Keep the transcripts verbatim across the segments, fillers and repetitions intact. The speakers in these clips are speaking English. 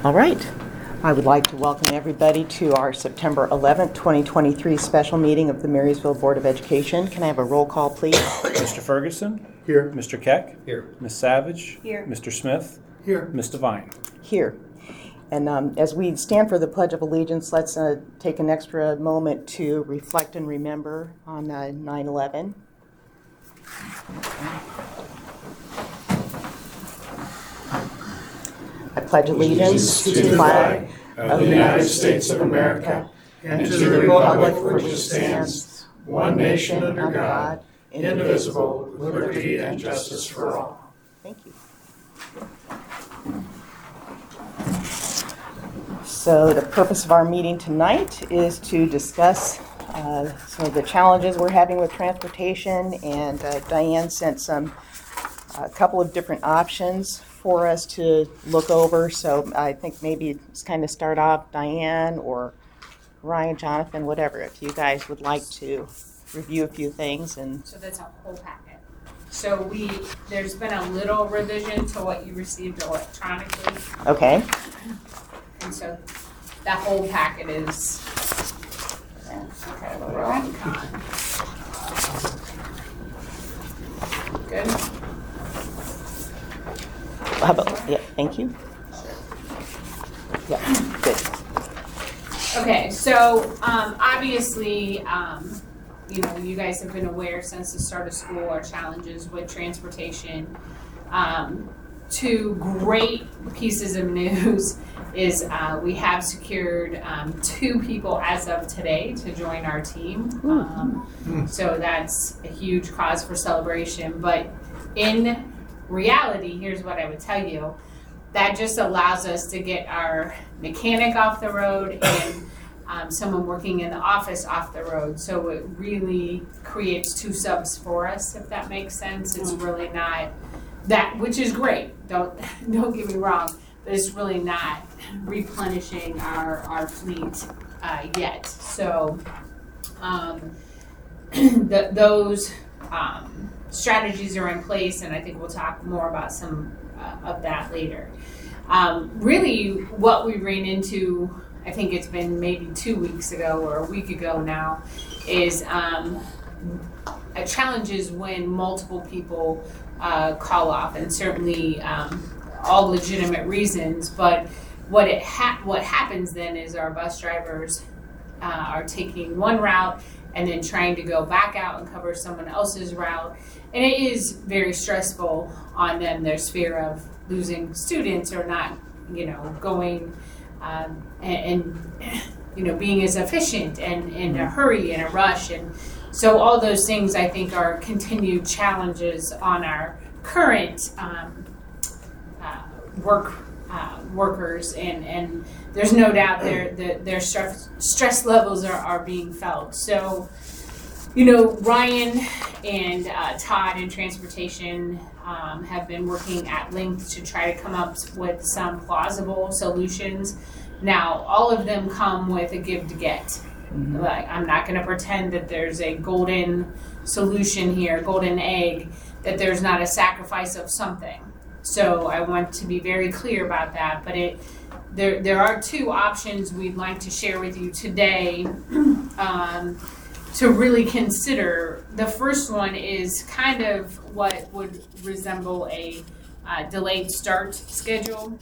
All right. I would like to welcome everybody to our September eleventh, twenty twenty-three special meeting of the Marysville Board of Education. Can I have a roll call, please? Mister Ferguson? Here. Mister Keck? Here. Miz Savage? Here. Mister Smith? Here. Miz Devine? Here. And um, as we stand for the Pledge of Allegiance, let's uh, take an extra moment to reflect and remember on uh, nine eleven. I pledge allegiance to the flag of the United States of America and to the republic for which it stands, one nation under God, indivisible, with liberty and justice for all. Thank you. So the purpose of our meeting tonight is to discuss uh, some of the challenges we're having with transportation, and uh, Diane sent some a couple of different options for us to look over. So I think maybe it's kind of start off Diane or Ryan, Jonathan, whatever, if you guys would like to review a few things. And so that's a whole packet. So we there's been a little revision to what you received electronically. Okay. And so that whole packet is okay. Good. How about, yeah, thank you. Yeah, good. Okay, so um, obviously, um, you know, you guys have been aware since the start of school our challenges with transportation. Um, two great pieces of news is uh, we have secured um, two people as of today to join our team. Um, so that's a huge cause for celebration. But in reality, here's what I would tell you. That just allows us to get our mechanic off the road and um, someone working in the office off the road. So it really creates two subs for us, if that makes sense. It's really not that, which is great. Don't don't get me wrong, but it's really not replenishing our our fleet uh, yet. So um, the, those um, strategies are in place, and I think we'll talk more about some uh, of that later. Um, really, what we ran into, I think it's been maybe two weeks ago or a week ago now, is um, a challenge is when multiple people uh, call off, and certainly um, all legitimate reasons. But what it ha- what happens then is our bus drivers uh, are taking one route and then trying to go back out and cover someone else's route. And it is very stressful on them, their sphere of losing students or not, you know, going um, and, and, you know, being as efficient and in a hurry and a rush. And so all those things, I think, are continued challenges on our current um, uh, work uh, workers. And, and there's no doubt their, their, their stress, stress levels are, are being felt. So, you know, Ryan and uh, Todd in transportation um, have been working at length to try to come up with some plausible solutions. Now, all of them come with a give to get. Mm-hmm. Like, I'm not going to pretend that there's a golden solution here, golden egg, that there's not a sacrifice of something. So I want to be very clear about that. But it there there are two options we'd like to share with you today. Um, to really consider. The first one is kind of what would resemble a uh, delayed start schedule,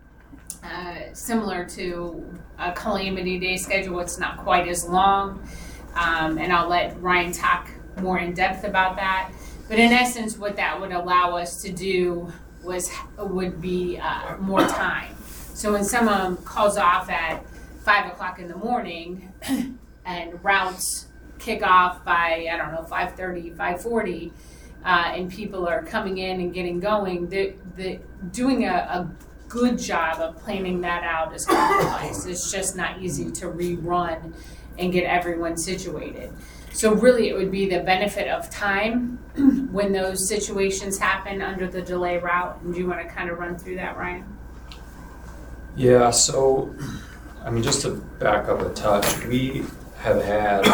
uh, similar to a calamity day schedule. It's not quite as long, um, and I'll let Ryan talk more in depth about that. But in essence, what that would allow us to do was would be uh, more time. So when someone calls off at five o'clock in the morning and routes kick off by, I don't know, five thirty, five forty, uh, and people are coming in and getting going, the, the, doing a, a good job of planning that out is complex. It's just not easy to rerun and get everyone situated. So really it would be the benefit of time when those situations happen under the delay route. And do you want to kind of run through that, Ryan? Yeah, so, I mean, just to back up a touch, we have had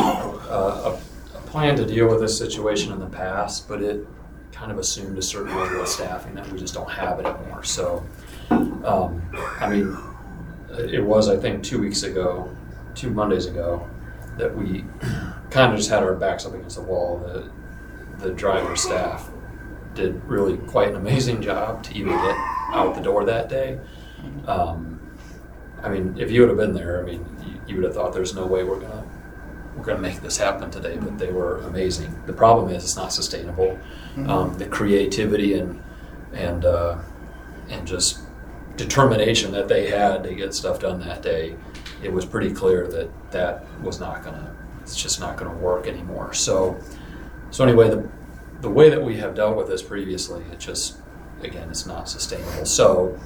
uh, a, a plan to deal with this situation in the past, but it kind of assumed a certain level of staffing that we just don't have it anymore. So Um, I mean, it was, I think, two weeks ago, two Mondays ago, that we kind of just had our backs up against the wall. The, the driver staff did really quite an amazing job to even get out the door that day. Um, I mean, if you would have been there, I mean, you, you would have thought there's no way we're gonna we're gonna make this happen today. But they were amazing. The problem is it's not sustainable. Mm-hmm. Um, the creativity and and uh, and just determination that they had to get stuff done that day, it was pretty clear that that was not gonna. It's just not gonna work anymore. So so anyway, the the way that we have dealt with this previously, it just again, it's not sustainable. So.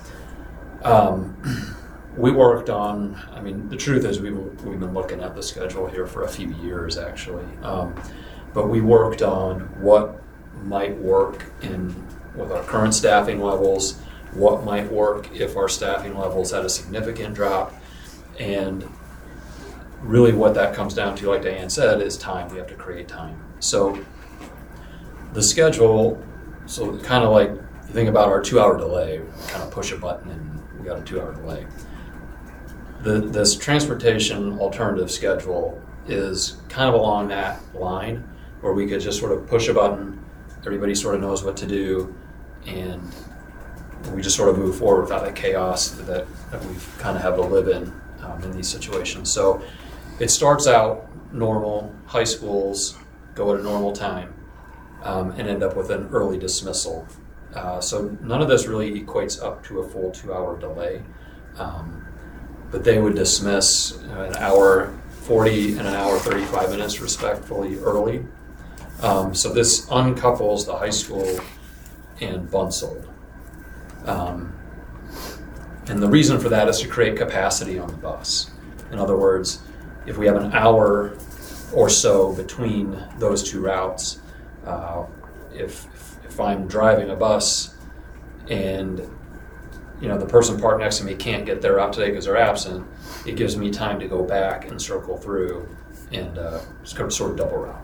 Um, We worked on, I mean, the truth is we've, we've been looking at the schedule here for a few years actually. Um, but we worked on what might work in with our current staffing levels, what might work if our staffing levels had a significant drop. And really what that comes down to, like Diane said, is time. We have to create time. So the schedule, so kind of like, you think about our two hour delay, kind of push a button and we got a two hour delay. The, this transportation alternative schedule is kind of along that line where we could just sort of push a button, everybody sort of knows what to do, and we just sort of move forward without the chaos that, that we kind of have to live in um, in these situations. So it starts out normal, high schools go at a normal time um, and end up with an early dismissal. Uh, so none of this really equates up to a full two hour delay. Um, But they would dismiss uh, an hour forty and an hour thirty-five minutes respectfully early. Um, so this uncouples the high school and Bunsold. Um, and the reason for that is to create capacity on the bus. In other words, if we have an hour or so between those two routes, uh, if, if I'm driving a bus and you know, the person parked next to me can't get their route today because they're absent, it gives me time to go back and circle through and uh, sort of double route.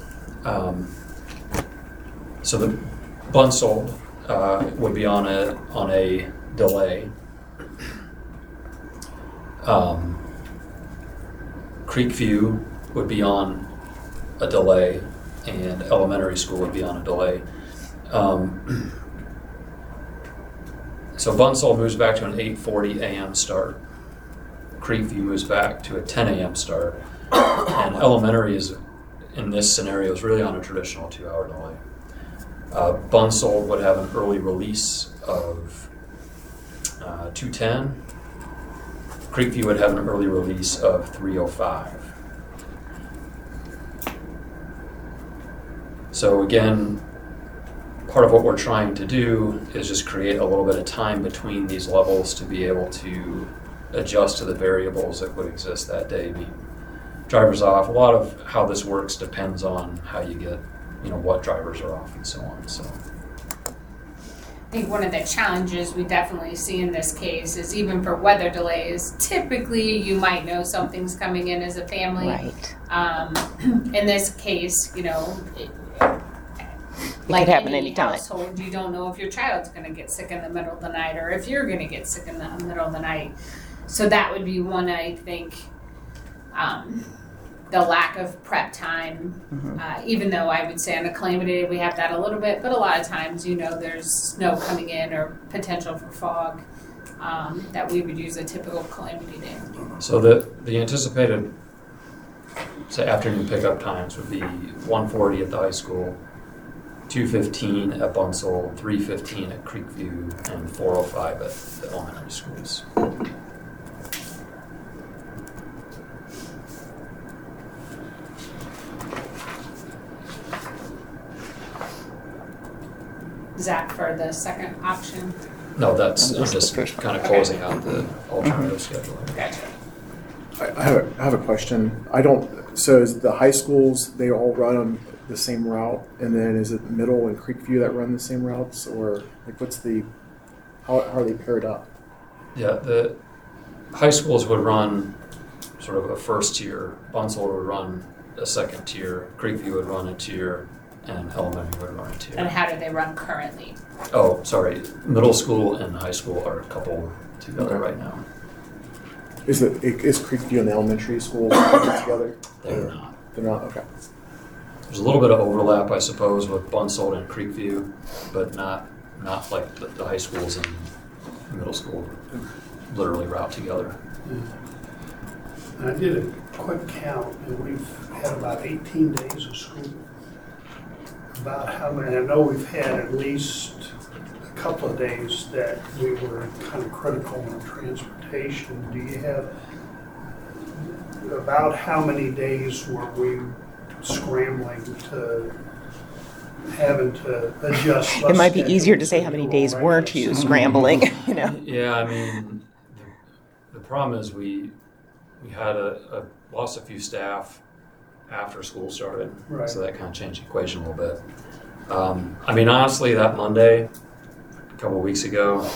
Um, so the Bunsold uh, would be on a on a delay. Um, Creekview would be on a delay, and elementary school would be on a delay. Um, So Bunsold moves back to an eight forty a.m. start. Creekview moves back to a ten a.m. start. And elementary is, in this scenario, is really on a traditional two hour delay. Uh, Bunsold would have an early release of uh, two ten. Creekview would have an early release of three oh five. So again, part of what we're trying to do is just create a little bit of time between these levels to be able to adjust to the variables that would exist that day. I mean, drivers off, a lot of how this works depends on how you get, you know, what drivers are off and so on. So I think one of the challenges we definitely see in this case is even for weather delays, typically you might know something's coming in as a family. Right. Um, in this case, you know, it, It like could happen any anytime. household, you don't know if your child's going to get sick in the middle of the night or if you're going to get sick in the middle of the night. So that would be one, I think, um, the lack of prep time. Mm-hmm. Uh, even though I would say on a calamity day we have that a little bit, but a lot of times, you know, there's snow coming in or potential for fog um, that we would use a typical calamity day. So the, the anticipated, say, afternoon pickup times would be one forty at the high school, two fifteen at Bunsold, three fifteen at Creekview, and four oh five at the elementary schools. Zach, for the second option. No, that's, No, I'm this is the just first one. kind of Okay. closing out the alternative schedule. Gotcha. I I have a, I have a question. I don't, so is the high schools, they all run on the same route? And then is it Middle and Creekview that run the same routes? Or like what's the, how, how are they paired up? Yeah, the high schools would run sort of a first tier, Bunsold would run a second tier, Creekview would run a tier, and elementary would run a tier. And how do they run currently? Oh, sorry, middle school and high school are a couple together right now. Is it is Creekview and the elementary schools put together? They're not. They're not. Okay. There's a little bit of overlap, I suppose, with Bunsold and Creekview, but not not like the, the high schools and middle school literally route together. I did a quick count, and we've had about eighteen days of school. About how many, I know we've had at least a couple of days that we were kind of critical on transportation. Do you have, about how many days were we scrambling to, having to adjust? It might be bus easier to schedules say how many do days already? weren't you scrambling, you know? Yeah, I mean, the, the problem is we we had a, a lost a few staff after school started, Right. so that kind of changed the equation a little bit. Um, I mean, honestly, that Monday, a couple of weeks ago,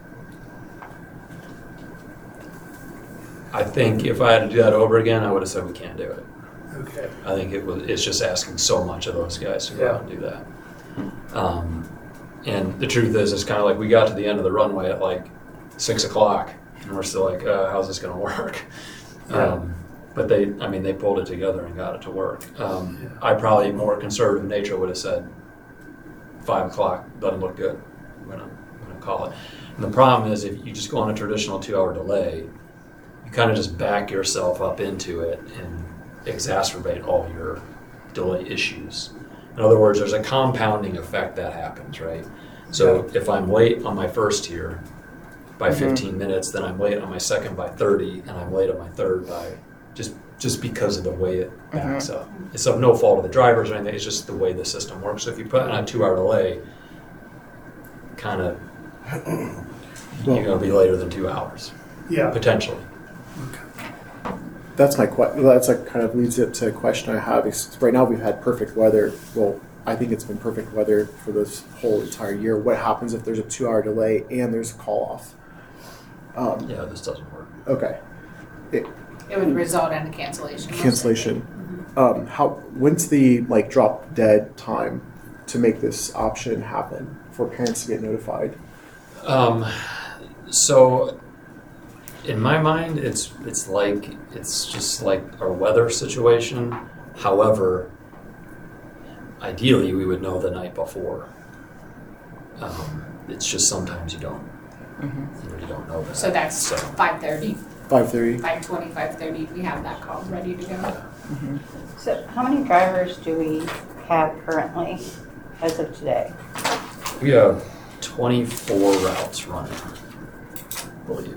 I think if I had to do that over again, I would have said we can't do it. Okay. I think it was it's just asking so much of those guys to go Yeah. out and do that. Um, and the truth is, it's kind of like we got to the end of the runway at like six o'clock, and we're still like, uh, "How's this going to work?" Yeah. Um, but they, I mean, they pulled it together and got it to work. Um, Yeah. I probably more conservative nature would have said five o'clock doesn't look good. We're gonna, we're gonna call it. And the problem is, if you just go on a traditional two-hour delay, you kind of just back yourself up into it and exacerbate all your delay issues. In other words, there's a compounding effect that happens, right? So if I'm late on my first tier by fifteen minutes, then I'm late on my second by thirty, and I'm late on my third by just just because of the way it backs up. It's of no fault of the drivers or anything, it's just the way the system works. So if you put on a two-hour delay, kind of, you're gonna be later than two hours, Yeah. potentially. That's my que- that's like kind of leads it to a question I have. Is right now we've had perfect weather. Well, I think it's been perfect weather for this whole entire year. What happens if there's a two-hour delay and there's a call off? Um, Yeah, this doesn't work. Okay. It, It would result in a cancellation. most cancellation. likely. Um, how? When's the like drop dead time to make this option happen for parents to get notified? Um, so, in my mind, it's it's like it's just like our weather situation. However, ideally, we would know the night before. Um, it's just sometimes you don't. You really don't know that. So that's So, five thirty, Five thirty. five twenty, five thirty, we have that call ready to go. So how many drivers do we have currently as of today? we have twenty-four routes running, I believe.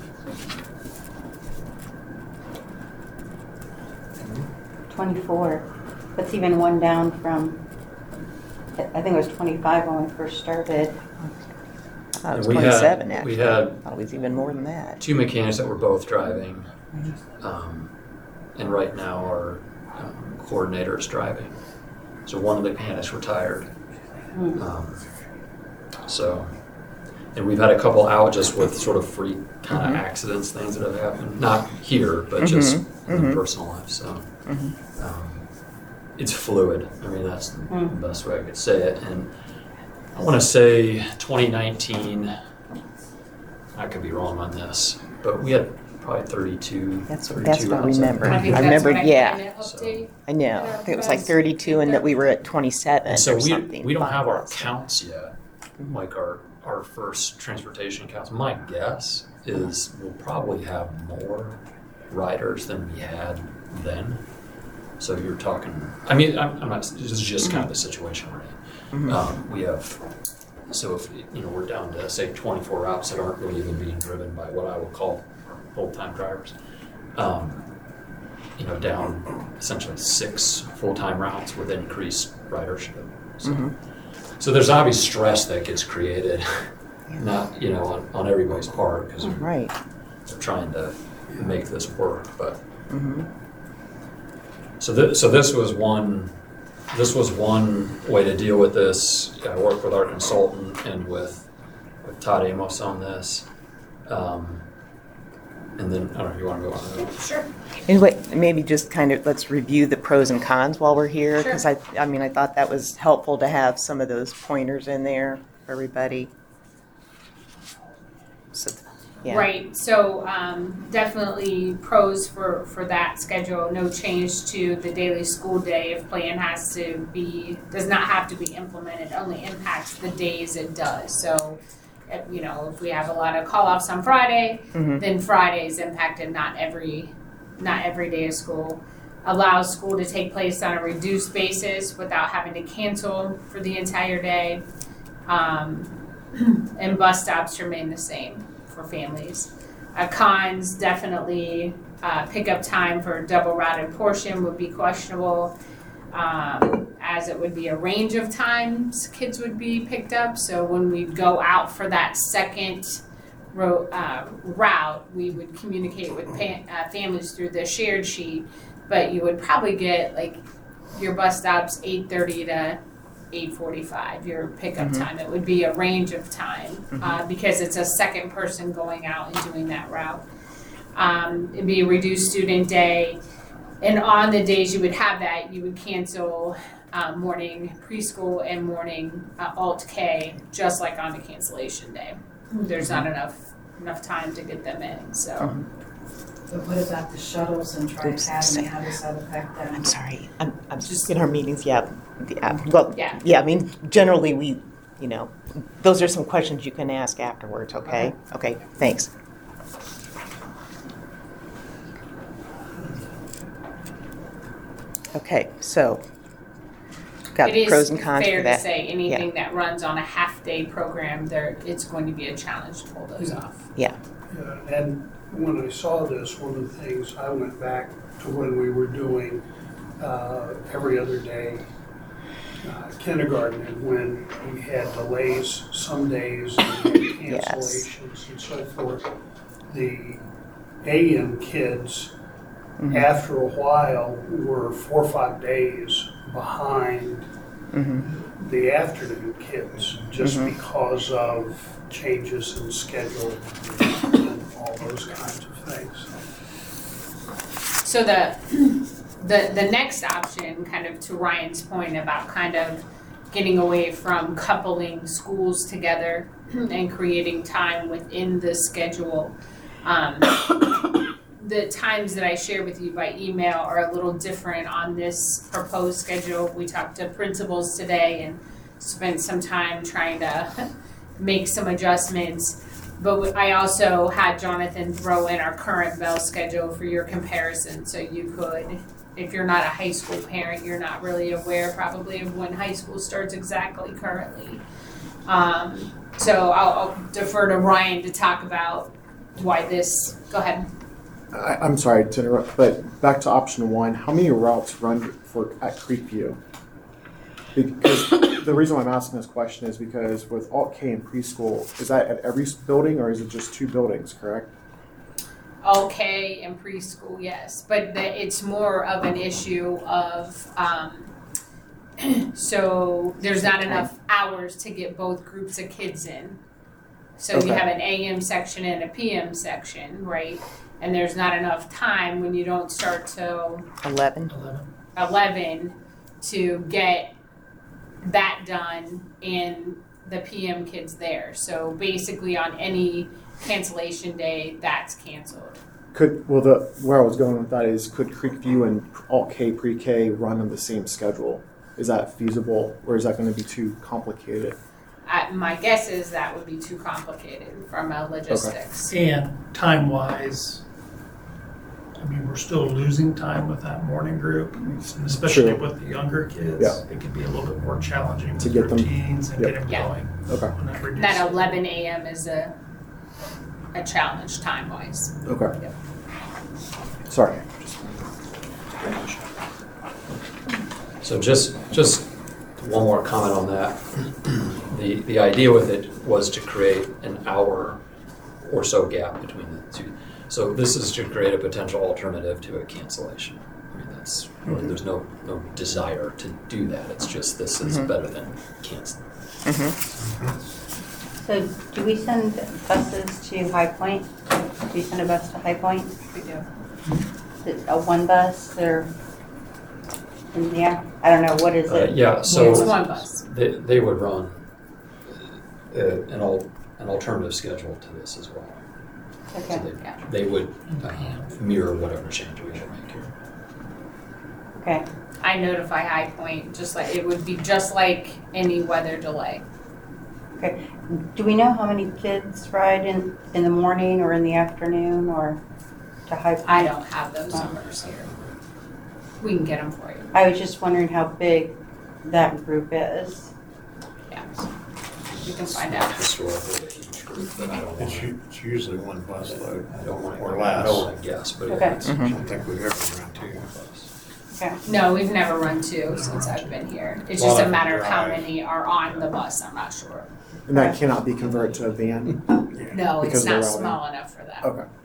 twenty-four. That's even one down from, I think it was twenty-five when we first started. I thought it was And we had- twenty-seven, we actually. had- I thought it was even more than that. Two mechanics that were both driving, um, and right now our um, coordinator is driving. So one of the mechanics retired. Hmm. Um, so, and we've had a couple out just with sort of freak kind of accidents, things that have happened. Not here, but just in mhm. personal life. So, um, it's fluid. I mean, that's the Mm. best way I could say it. And I want to say twenty nineteen. I could be wrong on this, but we had probably thirty-two. That's, thirty-two that's what I routes, remember. I think. think I that's remembered, what I yeah. kinda update. I know. Yeah, I think it was like guys, thirty-two and that we they're- were at twenty-seven And so or we, something. we don't have our Five. counts yet, like our, our first transportation counts. My guess is we'll probably have more riders than we had then. So you're talking, I mean, I'm, I'm not, this is just kind of the situation we're in. Um, we have, so if, you know, we're down to say twenty-four routes that aren't really even being driven by what I would call full-time drivers. Um, you know, down essentially six full-time routes with increased ridership. So, so there's obvious stress that gets created, not, you know, on, on everybody's part because Right. they're trying to make this work. But so, th- so this was one. This was one way to deal with this. I worked with our consultant and with with Todd Amos on this. Um, and then I don't know if you want to go on that. Sure. And wait, maybe just kind of, let's review the pros and cons while we're here. Sure. Because I, I mean, I thought that was helpful to have some of those pointers in there for everybody. So Yeah. Right, so um, definitely pros for, for that schedule. No change to the daily school day if plan has to be, does not have to be implemented, only impacts the days it does. So, if, you know, if we have a lot of call-offs on Friday, Mhm. then Friday is impacted, not every, not every day of school. Allows school to take place on a reduced basis without having to cancel for the entire day. Um, and bus stops remain the same for families. Uh, cons, definitely uh, pickup time for a double routed portion would be questionable, um, as it would be a range of times kids would be picked up. So when we go out for that second ro- uh, route, we would communicate with pa- uh, families through the shared sheet, but you would probably get like your bus stops eight thirty to eight forty-five, your pickup Mhm. time. It would be a range of time uh, because it's a second person going out and doing that route. Um, it'd be a reduced student day. And on the days you would have that, you would cancel uh, morning preschool and morning uh, alt K, just like on a cancellation day. There's not enough enough time to get them in. So Mhm. But what about the shuttles and Oops, Tri-Academy, how does that affect them? I'm sorry. I'm, I'm just in our meetings. Yeah. yeah. Well, Yeah. yeah. I mean, generally, we, you know, those are some questions you can ask afterwards. Okay. Okay. Thanks. Okay. So, got it the is pros and cons fair for to that. say anything that runs on a half day program, there it's going to be a challenge to pull those off. Yeah. Yeah, and when I saw this, one of the things, I went back to when we were doing uh, every other day uh, kindergarten, and when we had delays some days and we had Yes. cancellations and so forth. The A M kids, Mhm. after a while, were four or five days behind Mhm. the afternoon kids, just Mhm. because of changes in schedule and all those kinds of things. So the the the next option, kind of to Ryan's point about kind of getting away from coupling schools together and creating time within the schedule. Um, the times that I share with you by email are a little different on this proposed schedule. We talked to principals today and spent some time trying to make some adjustments. But I also had Jonathan throw in our current bell schedule for your comparison, so you could, if you're not a high school parent, you're not really aware probably of when high school starts exactly currently. Um, so I'll, I'll defer to Ryan to talk about why this, go ahead. I, I'm sorry to interrupt, but back to option one, how many routes run for at Creekview? Because the reason why I'm asking this question is because with Alt K and preschool, is that at every building or is it just two buildings, correct? Okay, and preschool, yes, but the, it's more of an issue of, um, so there's not enough hours to get both groups of kids in. So you Okay. have an A M section and a P M section, right? And there's not enough time when you don't start till Eleven. eleven to get that done and the P M kids there. So basically on any cancellation day, that's canceled. Could, well, the, where I was going with that is could Creekview and Alt K pre-K run on the same schedule? Is that feasible or is that going to be too complicated? I, my guess is that would be too complicated from a logistics. And time-wise, I mean, we're still losing time with that morning group, and especially True. with the younger kids. Yeah. It can be a little bit more challenging To with get them- routines and Yep. get them Yeah. going. Okay, on that reduced That schedule. eleven A M is a a challenge time wise. okay. Yep. Sorry. So just, just one more comment on that. The, the idea with it was to create an hour or so gap between the two. So this is to create a potential alternative to a cancellation. I mean, that's, really, there's no, no desire to do that. It's just this is Mhm. better than canceling. So do we send buses to High Point? Do we send a bus to High Point? We do. Is it a one bus or, yeah, I don't know, what is Uh, it? yeah, It's so one bus. they, they would run uh, an, al- an alternative schedule to this as well. Okay. So Yeah. they, they would uh, mirror whatever change we should make here. Okay. I notify High Point, just like, it would be just like any weather delay. Okay. Do we know how many kids ride in, in the morning or in the afternoon or to High Point? I don't have those numbers here. We can get them for you. I was just wondering how big that group is. Yeah. We can find out. Historically, a huge group, but I don't It's want u- it's usually one bus load I don't want to, or I less. don't want to guess, but Okay. it's I don't think we've ever run two. Okay. No, we've never run two since I've been here. It's Well, just a I matter of how drive. many are on the bus, I'm not sure. And that cannot be converted to a van? No, Because it's of the not routing. small enough for that. Okay.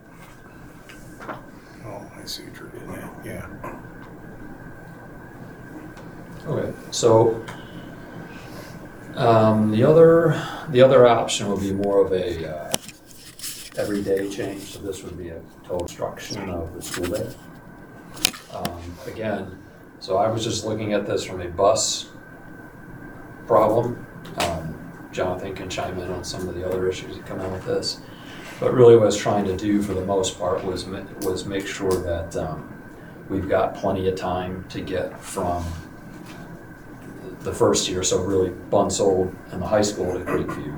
Oh, I see what you're getting at, yeah. Okay, so um, the other the other option would be more of a uh, everyday change. So this would be a total destruction of the school day. Um, again, so I was just looking at this from a bus problem. Um, Jonathan can chime in on some of the other issues that come out with this. But really what I was trying to do for the most part was, ma- was make sure that um, we've got plenty of time to get from the first year, so really Bunsold and the high school to Creekview.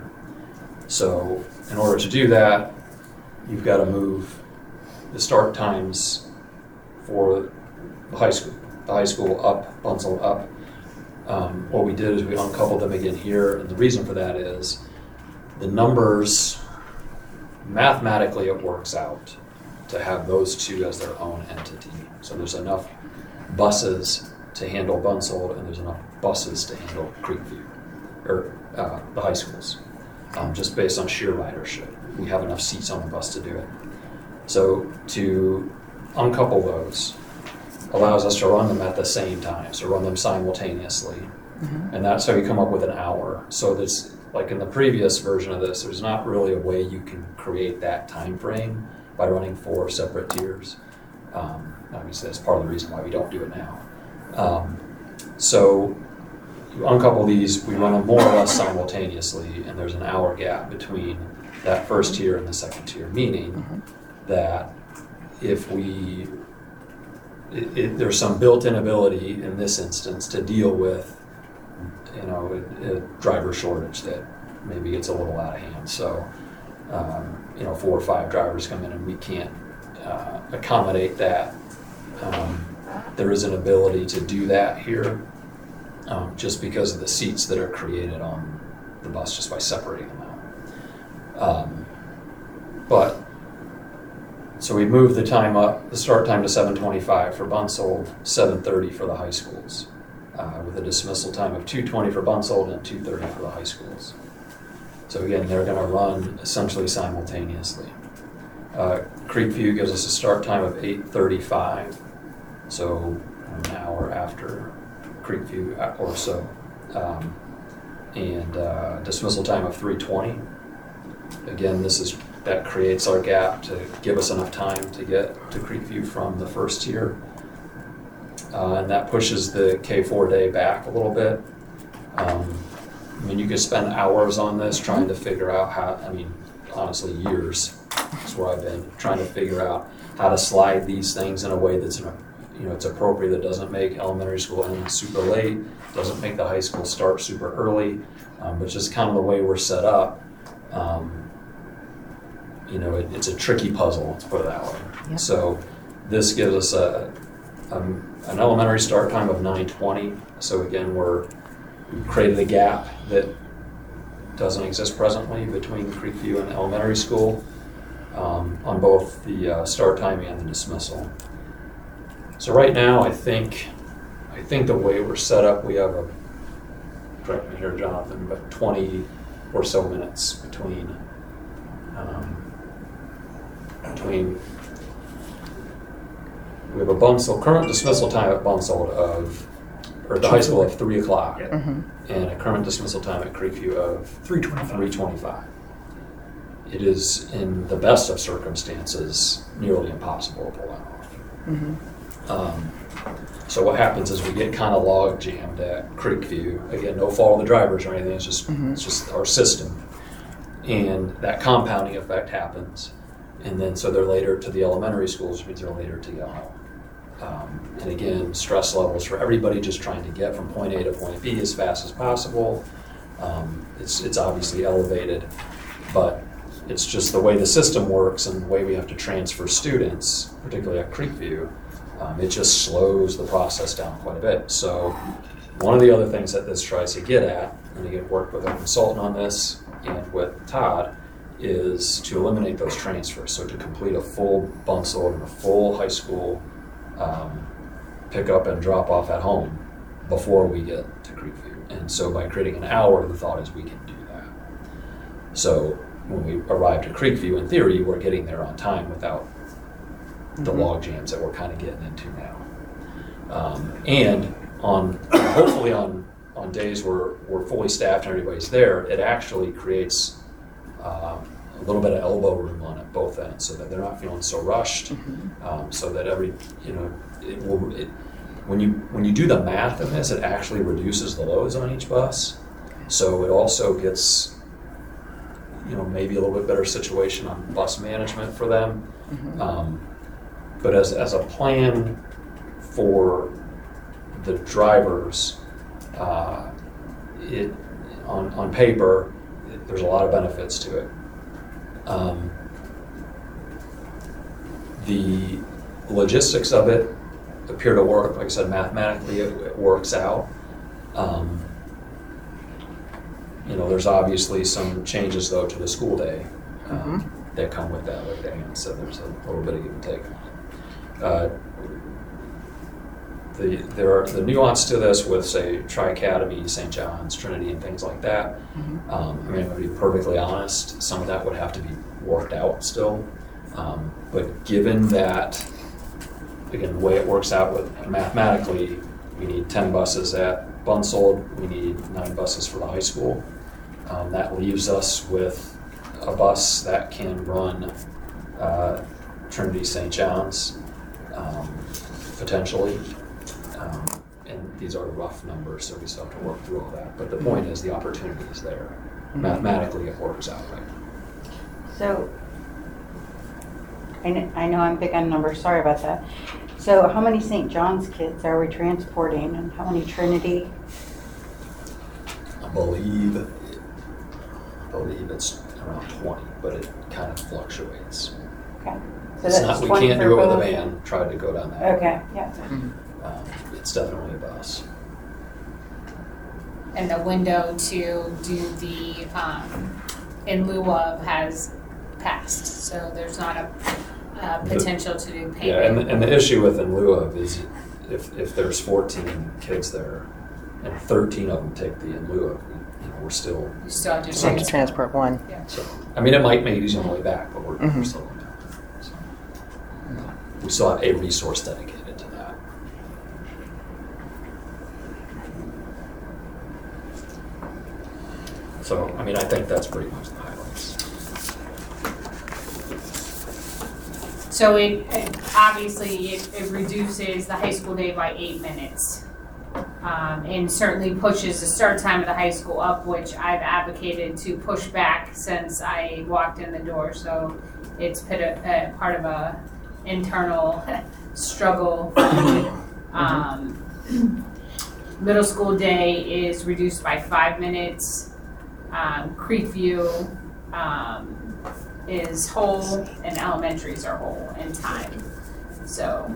So in order to do that, you've got to move the start times for the high school, the high school up, Bunsold up. Um, what we did is we uncoupled them again here, and the reason for that is the numbers, mathematically it works out to have those two as their own entity. So there's enough buses to handle Bunsold, and there's enough buses to handle Creekview, or uh, the high schools, um, just based on sheer ridership. We have enough seats on the bus to do it. So to uncouple those allows us to run them at the same time, so run them simultaneously. Mm-hmm. And that's how you come up with an hour. So there's, like in the previous version of this, there's not really a way you can create that time frame by running four separate tiers. Um, obviously, that's part of the reason why we don't do it now. Um, so you uncouple these, we run them more or less simultaneously, and there's an hour gap between that first tier and the second tier, meaning mm-hmm. that if we, it, it, there's some built-in ability in this instance to deal with, you know, a, a driver shortage that maybe gets a little out of hand. So, um, you know, four or five drivers come in and we can't uh, accommodate that. Um, there is an ability to do that here um, just because of the seats that are created on the bus just by separating them out. Um, but, so we moved the time up, the start time to seven twenty-five for Bunsold, seven thirty for the high schools, uh, with a dismissal time of two twenty for Bunsold and two thirty for the high schools. So again, they're going to run essentially simultaneously. Uh, Creekview gives us a start time of eight thirty-five, so an hour after Creekview or so, um, and uh, dismissal time of three twenty. Again, this is that creates our gap to give us enough time to get to Creekview from the first tier, uh, and that pushes the K four day back a little bit. Um, I mean, you could spend hours on this trying to figure out how. I mean, honestly, years. That's where I've been trying to figure out how to slide these things in a way that's, you know, it's appropriate, that doesn't make elementary school end super late, doesn't make the high school start super early, um, but just kind of the way we're set up. Um, you know, it, it's a tricky puzzle, let's put it that way. Yep. So this gives us a, um, an elementary start time of nine twenty. So again, we're we created a gap that doesn't exist presently between Creekview and elementary school. Um, on both the uh, start time and the dismissal. So right now, I think, I think the way we're set up, we have a, correct me here, Jonathan, but twenty or so minutes between, um, between, we have a Bunsold, current dismissal time at Bunsold of, or the high school of three o'clock, Yeah. Mm-hmm. and a current dismissal time at Creekview of three twenty-five. three twenty-five. It is, in the best of circumstances, nearly impossible to pull that off. Mm-hmm. Um, so what happens is we get kind of log jammed at Creekview. Again, no fault of the drivers or anything. It's just Mm-hmm. it's just our system, and that compounding effect happens. And then, so they're later to the elementary schools, which means they're later to get home. Um, and again, stress levels for everybody just trying to get from point A to point B as fast as possible. Um, it's, it's obviously elevated, but it's just the way the system works and the way we have to transfer students, particularly at Creekview, um, it just slows the process down quite a bit. So one of the other things that this tries to get at, and again, worked with a consultant on this and with Todd, is to eliminate those transfers. So to complete a full Bunsold and a full high school um, pick up and drop off at home before we get to Creekview. And so by creating an hour, the thought is we can do that. So when we arrive to Creekview, in theory, we're getting there on time without the Mhm. log jams that we're kind of getting into now. Um, and on hopefully on on days where we're fully staffed and everybody's there, it actually creates um, a little bit of elbow room on it both ends, so that they're not feeling so rushed. Mhm. Um, so that every you know it will it, when you when you do the math in this, it actually reduces the loads on each bus. So it also gets you know maybe a little bit better situation on bus management for them. Mhm. Um, but as as a plan for the drivers, uh, it on on paper, it, there's a lot of benefits to it. Um, the logistics of it appear to work. Like I said, mathematically, it, it works out. Um, you know, there's obviously some changes though to the school day um, that come with that. Like Dan said, there's a little bit of give and take. Uh, the there are the nuance to this with, say, Tri-Academy, Saint John's, Trinity, and things like that. Mhm. Um, I mean, to be perfectly honest, some of that would have to be worked out still. Um, but given that, again, the way it works out with mathematically, we need ten buses at Bunsold, we need nine buses for the high school. Um, that leaves us with a bus that can run uh, Trinity, Saint John's, um, potentially. Um, and these are rough numbers, so we still have to work through all that. But the point is, the opportunity is there. Mathematically, it works out right. So, I kn- I know I'm big on numbers, sorry about that. So how many Saint John's kids are we transporting and how many Trinity? I believe, I believe it's around twenty, but it kind of fluctuates. Okay. So It's that's not, we twenty can't for do it with a both? van, tried to go down that. Okay, yeah. Um, it's definitely a bus. And the window to do the, um, in lieu of has passed, so there's not a, uh potential to do Yeah, and, payment. the- and the issue with in lieu of is if, if there's fourteen kids there and thirteen of them take the in lieu of, you know, we're still, You still have to Just have to transfer. transport one. so, I mean, it might make it easy on the way back, but we're, we're Mhm. still going down there. So, we still have a resource dedicated to that. So, I mean, I think that's pretty much the highlights. So it, it obviously it, it reduces the high school day by eight minutes. Um, and certainly pushes the start time of the high school up, which I've advocated to push back since I walked in the door. So it's put a, a part of a internal struggle. Um, middle school day is reduced by five minutes. Um, Creekview um, is whole, and elementaries are whole in time. So.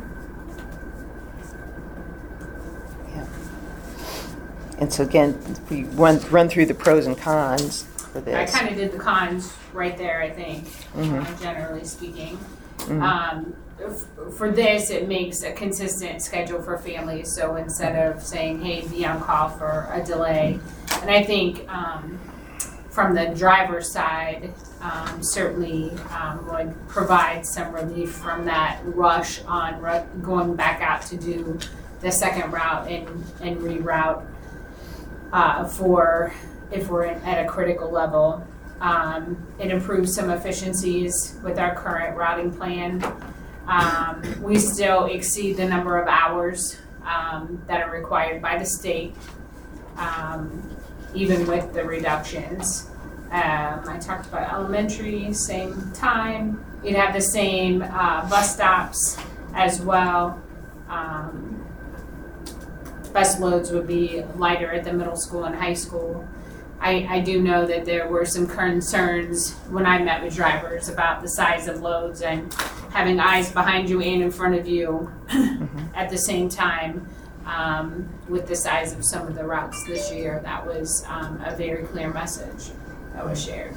And so again, if we run, run through the pros and cons for I this. kind of did the cons right there, I think, Mhm. uh, generally speaking. Mhm. Um, f- for this, it makes a consistent schedule for families. So instead of saying, hey, be on call for a delay. And I think um, from the driver's side, um, certainly um, would provide some relief from that rush on ru- going back out to do the second route and, and reroute. Uh, for if we're at a critical level. Um, it improves some efficiencies with our current routing plan. Um, we still exceed the number of hours um, that are required by the state, um, even with the reductions. Um, I talked about elementary, same time. You'd have the same uh, bus stops as well. Um, bus loads would be lighter at the middle school and high school. I, I do know that there were some concerns when I met with drivers about the size of loads and having eyes behind you and in front of you at the same time. Um, with the size of some of the routes this year, that was um, a very clear message that was shared.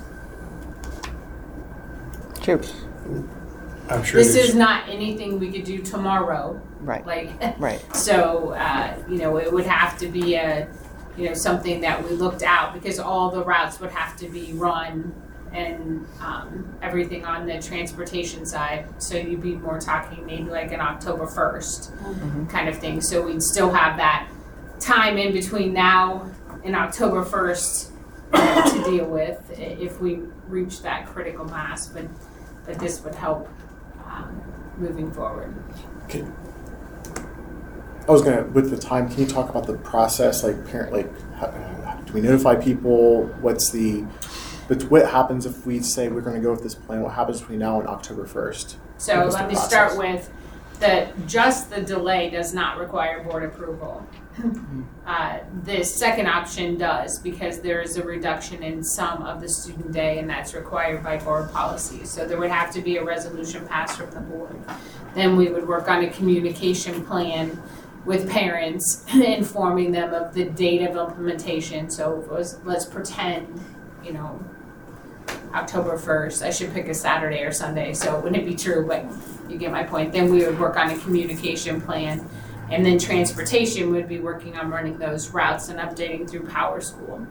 True. I'm sure This there's- is not anything we could do tomorrow. Right. Like, Right. so, uh, you know, it would have to be a, you know, something that we looked out, because all the routes would have to be run and um, everything on the transportation side. So you'd be more talking maybe like an October first Mm-hmm. kind of thing. So we'd still have that time in between now and October first to deal with if we reach that critical mass. But, but this would help um, moving forward. Okay. I was gonna, with the time, can you talk about the process, like parent, like, how, do we notify people? What's the, but what happens if we say we're gonna go with this plan? What happens between now and October first? So let me start with the, just the delay does not require board approval. Uh, the second option does, because there is a reduction in some of the student day, and that's required by board policy. So there would have to be a resolution passed from the board. Then we would work on a communication plan with parents, informing them of the date of implementation. So it was, let's pretend, you know, October first. I should pick a Saturday or Sunday, so it wouldn't be true, but you get my point. Then we would work on a communication plan. And then transportation would be working on running those routes and updating through Power School.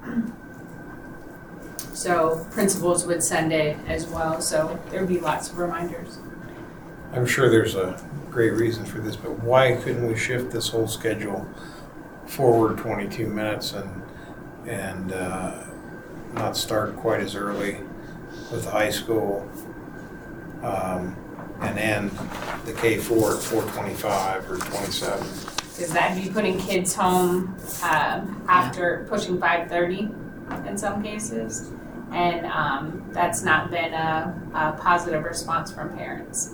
So principals would send it as well. So there'd be lots of reminders. I'm sure there's a great reason for this, but why couldn't we shift this whole schedule forward twenty-two minutes and and uh, not start quite as early with the high school um, and end the K four at four twenty-five or twenty-seven? Because that'd be putting kids home um, after pushing five thirty in some cases. And um, that's not been a, a positive response from parents.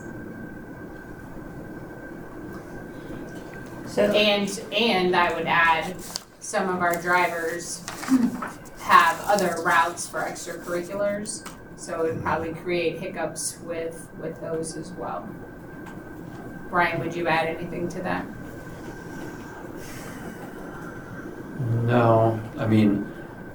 So, And, and I would add, some of our drivers have other routes for extracurriculars, so it would probably create hiccups with, with those as well. Brian, would you add anything to that? No, I mean,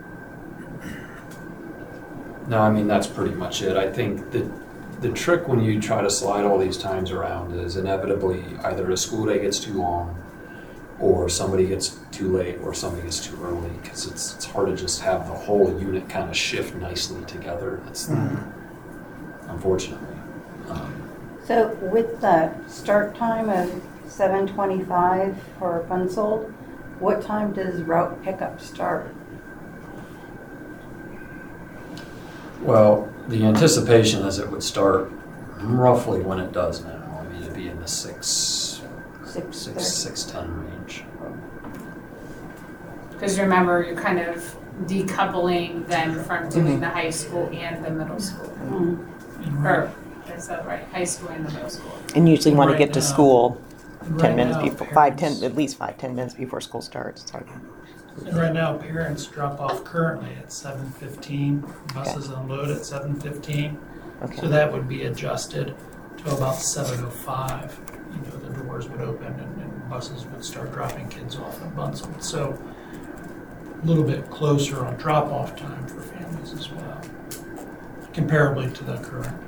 no, I mean, that's pretty much it. I think that the trick when you try to slide all these times around is inevitably either a school day gets too long, or somebody gets too late, or somebody gets too early, because it's it's hard to just have the whole unit kind of shift nicely together. That's Mm-hmm. unfortunately. Um, so with the start time of seven twenty-five for Bunsold, what time does route pickup start? Well, the anticipation is it would start roughly when it does now. I mean, it'd be in the six, Six six, thirty. six ten range. Because remember, you're kind of decoupling them from doing the high school and the middle school. Mm. And right, Or, is that right? High school and the middle school. And usually want to Right get to now- school and ten right minutes now, before, five, ten, parents- at least five, ten minutes before school starts. Sorry. And right now, parents drop off currently at seven fifteen, buses unload at seven fifteen. So Okay. that would be adjusted to about seven oh five. You know, the doors would open and, and buses would start dropping kids off at Bunsold. So a little bit closer on drop-off time for families as well, comparably to the current.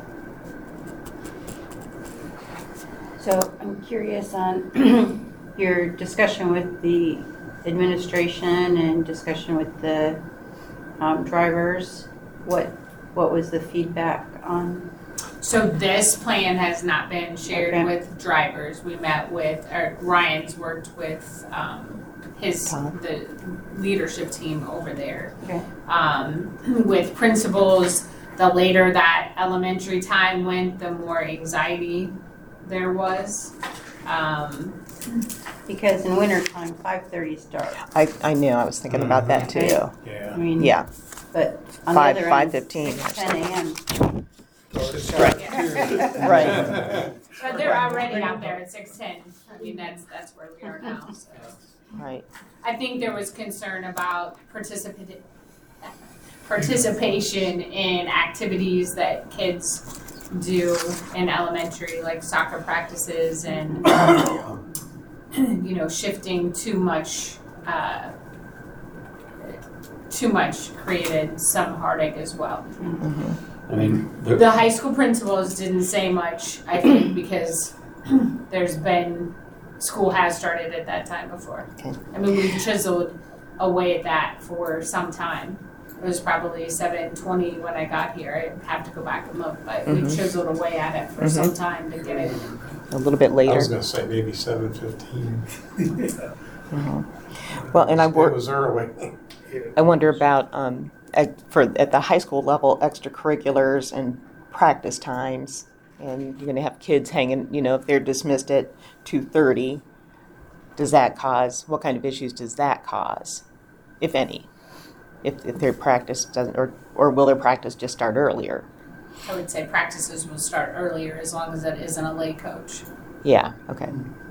So I'm curious on your discussion with the administration and discussion with the um, drivers. What what was the feedback on? So this plan has not been shared Okay. with drivers. We met with, or Ryan's worked with um, his, Tom. the leadership team over there. Okay. Um, with principals, the later that elementary time went, the more anxiety there was. Um, Because in wintertime, five thirty start. I, I knew, I was thinking about that too. I Yeah. mean, Yeah, but on the Five- other five end, fifteen, six, ten a.m. Right, But they're already out there at six ten. I mean, that's, that's where we are now, so. right. I think there was concern about participa- participation in activities that kids do in elementary, like soccer practices and, you know, shifting too much, uh, too much created some heartache as well. I mean, the, The high school principals didn't say much, I think, because there's been, school has started at that time before. Okay. I mean, we've chiseled away at that for some time. It was probably seven twenty when I got here. I have to go back and look, but we Mhm. chiseled away at it for some time to get it. A little bit I later. was gonna say maybe seven fifteen. Mhm. Well, and I It work. was early. I wonder about um, at, for at the high school level, extracurriculars and practice times, and you're going to have kids hanging. You know, if they're dismissed at two thirty, does that cause what kind of issues does that cause, if any? If, if their practice doesn't, or or will their practice just start earlier? I would say practices will start earlier as long as it isn't a lay coach. Yeah. Okay.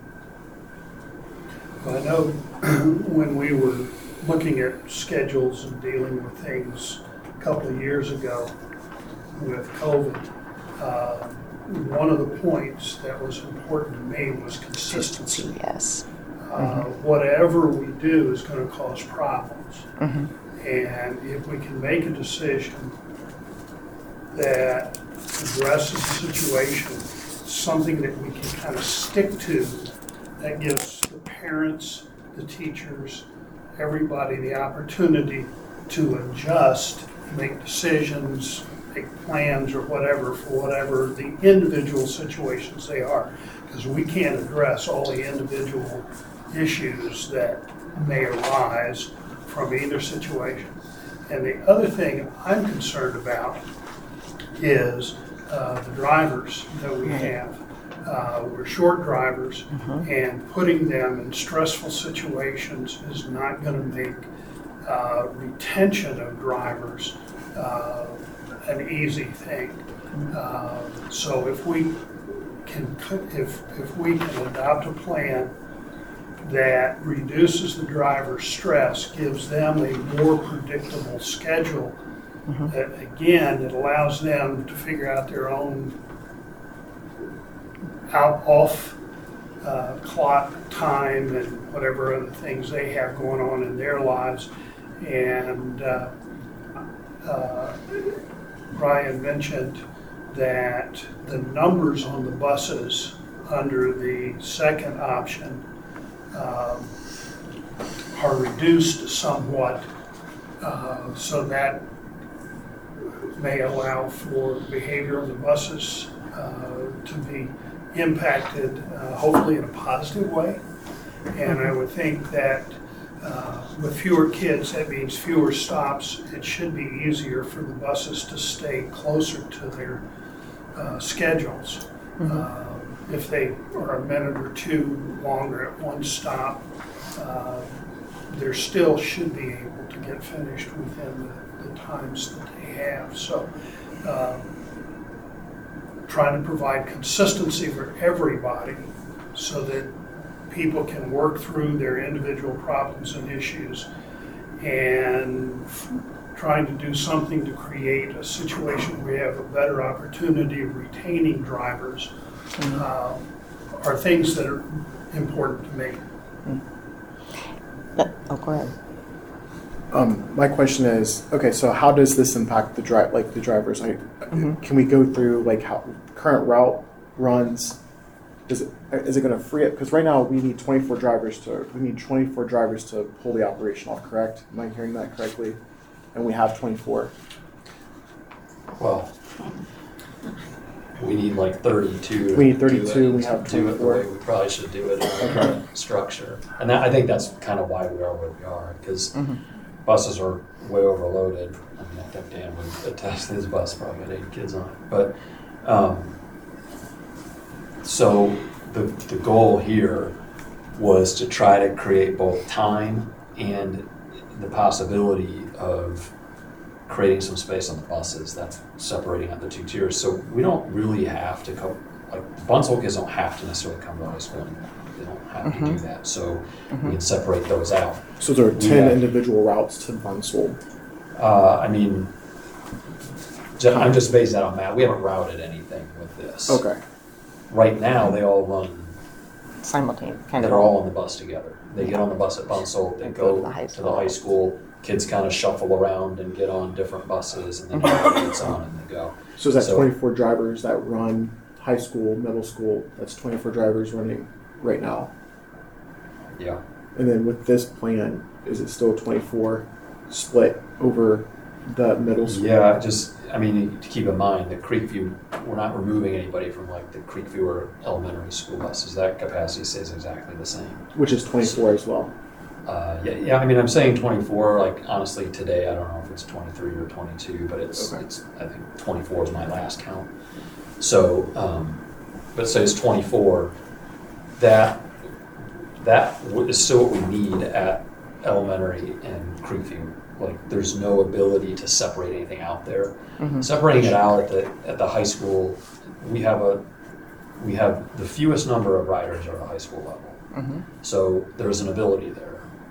Well, I know when we were looking at schedules and dealing with things a couple of years ago with COVID, uh, one of the points that was important to me was consistency. Yes. Uh, whatever we do is going to cause problems. Mm-hmm. And if we can make a decision that addresses the situation, something that we can kind of stick to, that gives the parents, the teachers, everybody the opportunity to adjust, make decisions, make plans or whatever for whatever the individual situations they are. Because we can't address all the individual issues that may arise from either situation. And the other thing I'm concerned about is uh, the drivers that we have. Uh, we're short drivers, Mhm. and putting them in stressful situations is not going to make uh, retention of drivers uh, an easy thing. Uh, so if we can, if if we can adopt a plan that reduces the driver's stress, gives them a more predictable schedule. Mm-hmm. That, again, it allows them to figure out their own out off uh, clock time and whatever other things they have going on in their lives. And uh, uh, Brian mentioned that the numbers on the buses under the second option Um, are reduced somewhat, uh, so that may allow for behavior on the buses uh, to be impacted, uh, hopefully in a positive way. And I would think that uh, with fewer kids, that means fewer stops. It should be easier for the buses to stay closer to their uh, schedules. Uh, If they are a minute or two longer at one stop, uh, they still should be able to get finished within the, the times that they have. So, uh, trying to provide consistency for everybody so that people can work through their individual problems and issues, and trying to do something to create a situation where we have a better opportunity of retaining drivers. Uh, are things that are important to me. But, oh, go ahead. Um, my question is, okay, so how does this impact the drive, like the drivers? Like, Mhm. can we go through like how current route runs? Is it is it going to free up? Because right now we need twenty-four drivers to we need twenty-four drivers to pull the operation off. Correct? Am I hearing that correctly? And we have twenty-four. well, we need like thirty-two. to We need do thirty-two, it- we have Do it the way twenty-four. we probably should do it in the current structure. And that, I think that's kind of why we are where we are, because Mhm. buses are way overloaded. I mean, I think Dan would attest his bus probably had eight kids on it. But, um, so the, the goal here was to try to create both time and the possibility of creating some space on the buses, that's separating out the two tiers. So we don't really have to come, like, Bunzl kids don't have to necessarily come to high school anymore. They don't have to do that. So we can separate those out. So there are ten Yeah. individual routes to Bunzl. Uh, I mean, ju- I'm just basing that on math. We haven't routed anything with this. Okay. Right now, they all run, Simultaneous, kind of. they're all on the bus together. They get on the bus at Bunzl, they And go go to the high to the high school, kids kind of shuffle around and get on different buses, and then everybody gets on and they go. So is that So- twenty-four drivers that run high school, middle school? That's twenty-four drivers running right now. Yeah. And then with this plan, is it still twenty-four split over the middle school? Yeah, just, I mean, to keep in mind, the Creekview, we're not removing anybody from like the Creekview or elementary school buses. That capacity stays exactly the same. Which is twenty-four as well. Uh, yeah, yeah, I mean, I'm saying twenty-four, like, honestly, today, I don't know if it's twenty-three or twenty-two, but it's, Okay. it's, I think twenty-four is my last count. So, um, but say it's twenty-four, that, that w- is still what we need at elementary and Creekview. Like, there's no ability to separate anything out there. Mhm. Separating it out at the, at the high school, we have a, we have the fewest number of riders at the high school level. Mhm. So there's an ability there.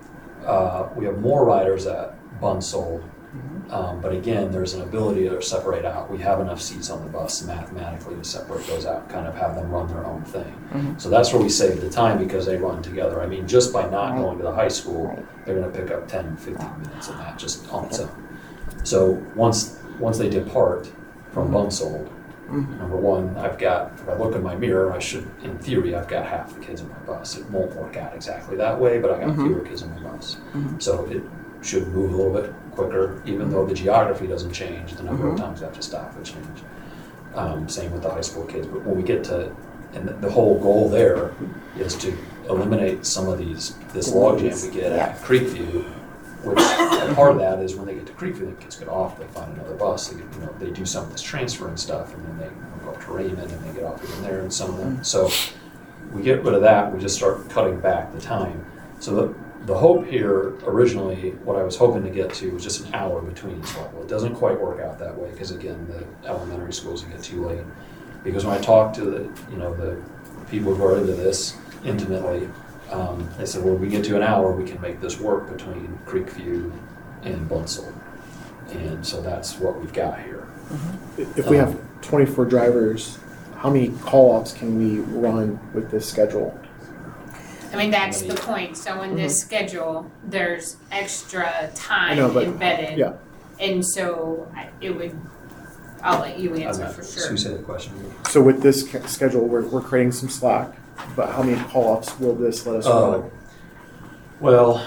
Uh, we have more riders at Bunzl, um, but again, there's an ability to separate out. We have enough seats on the bus mathematically to separate those out, kind of have them run their own thing. Mhm. So that's where we save the time because they run together. I mean, just by not Right. going to the high school, Right. they're going to pick up ten, fifteen minutes of that just on its own. So once once they depart from Bunzl, Mhm. number one, I've got, if I look in my mirror, I should, in theory, I've got half the kids in my bus. It won't work out exactly that way, but I got Mhm. fewer kids in my bus. Mhm. So it should move a little bit quicker, even though the geography doesn't change, the number of Mhm. times I have to stop would change. Um, same with the high school kids, but when we get to, and the, the whole goal there is to eliminate some of these, this logjam we get at Creekview, which a part of that is when they get to Creekview, the kids get off, they find another bus, they, get, you know, they do some of this transferring stuff, and then they go up to Raymond, and they get off again there, and some of them. So we get rid of that, we just start cutting back the time. So the, the hope here, originally, what I was hoping to get to was just an hour between each level. It doesn't quite work out that way, because again, the elementary schools get too late. Because when I talk to the, you know, the people who are into this intimately, um, they said, well, we get to an hour, we can make this work between Creekview and Bunzl. And so that's what we've got here. If we have twenty-four drivers, how many call-offs can we run with this schedule? I mean, that's the point. So in this schedule, there's extra time know, but- embedded. Yeah. And so I- it would, I'll let you answer I'm for not- sure. Sue said the question. So with this ca- schedule, we're, we're creating some slack, but how many call-offs will this let us Oh. run? Well,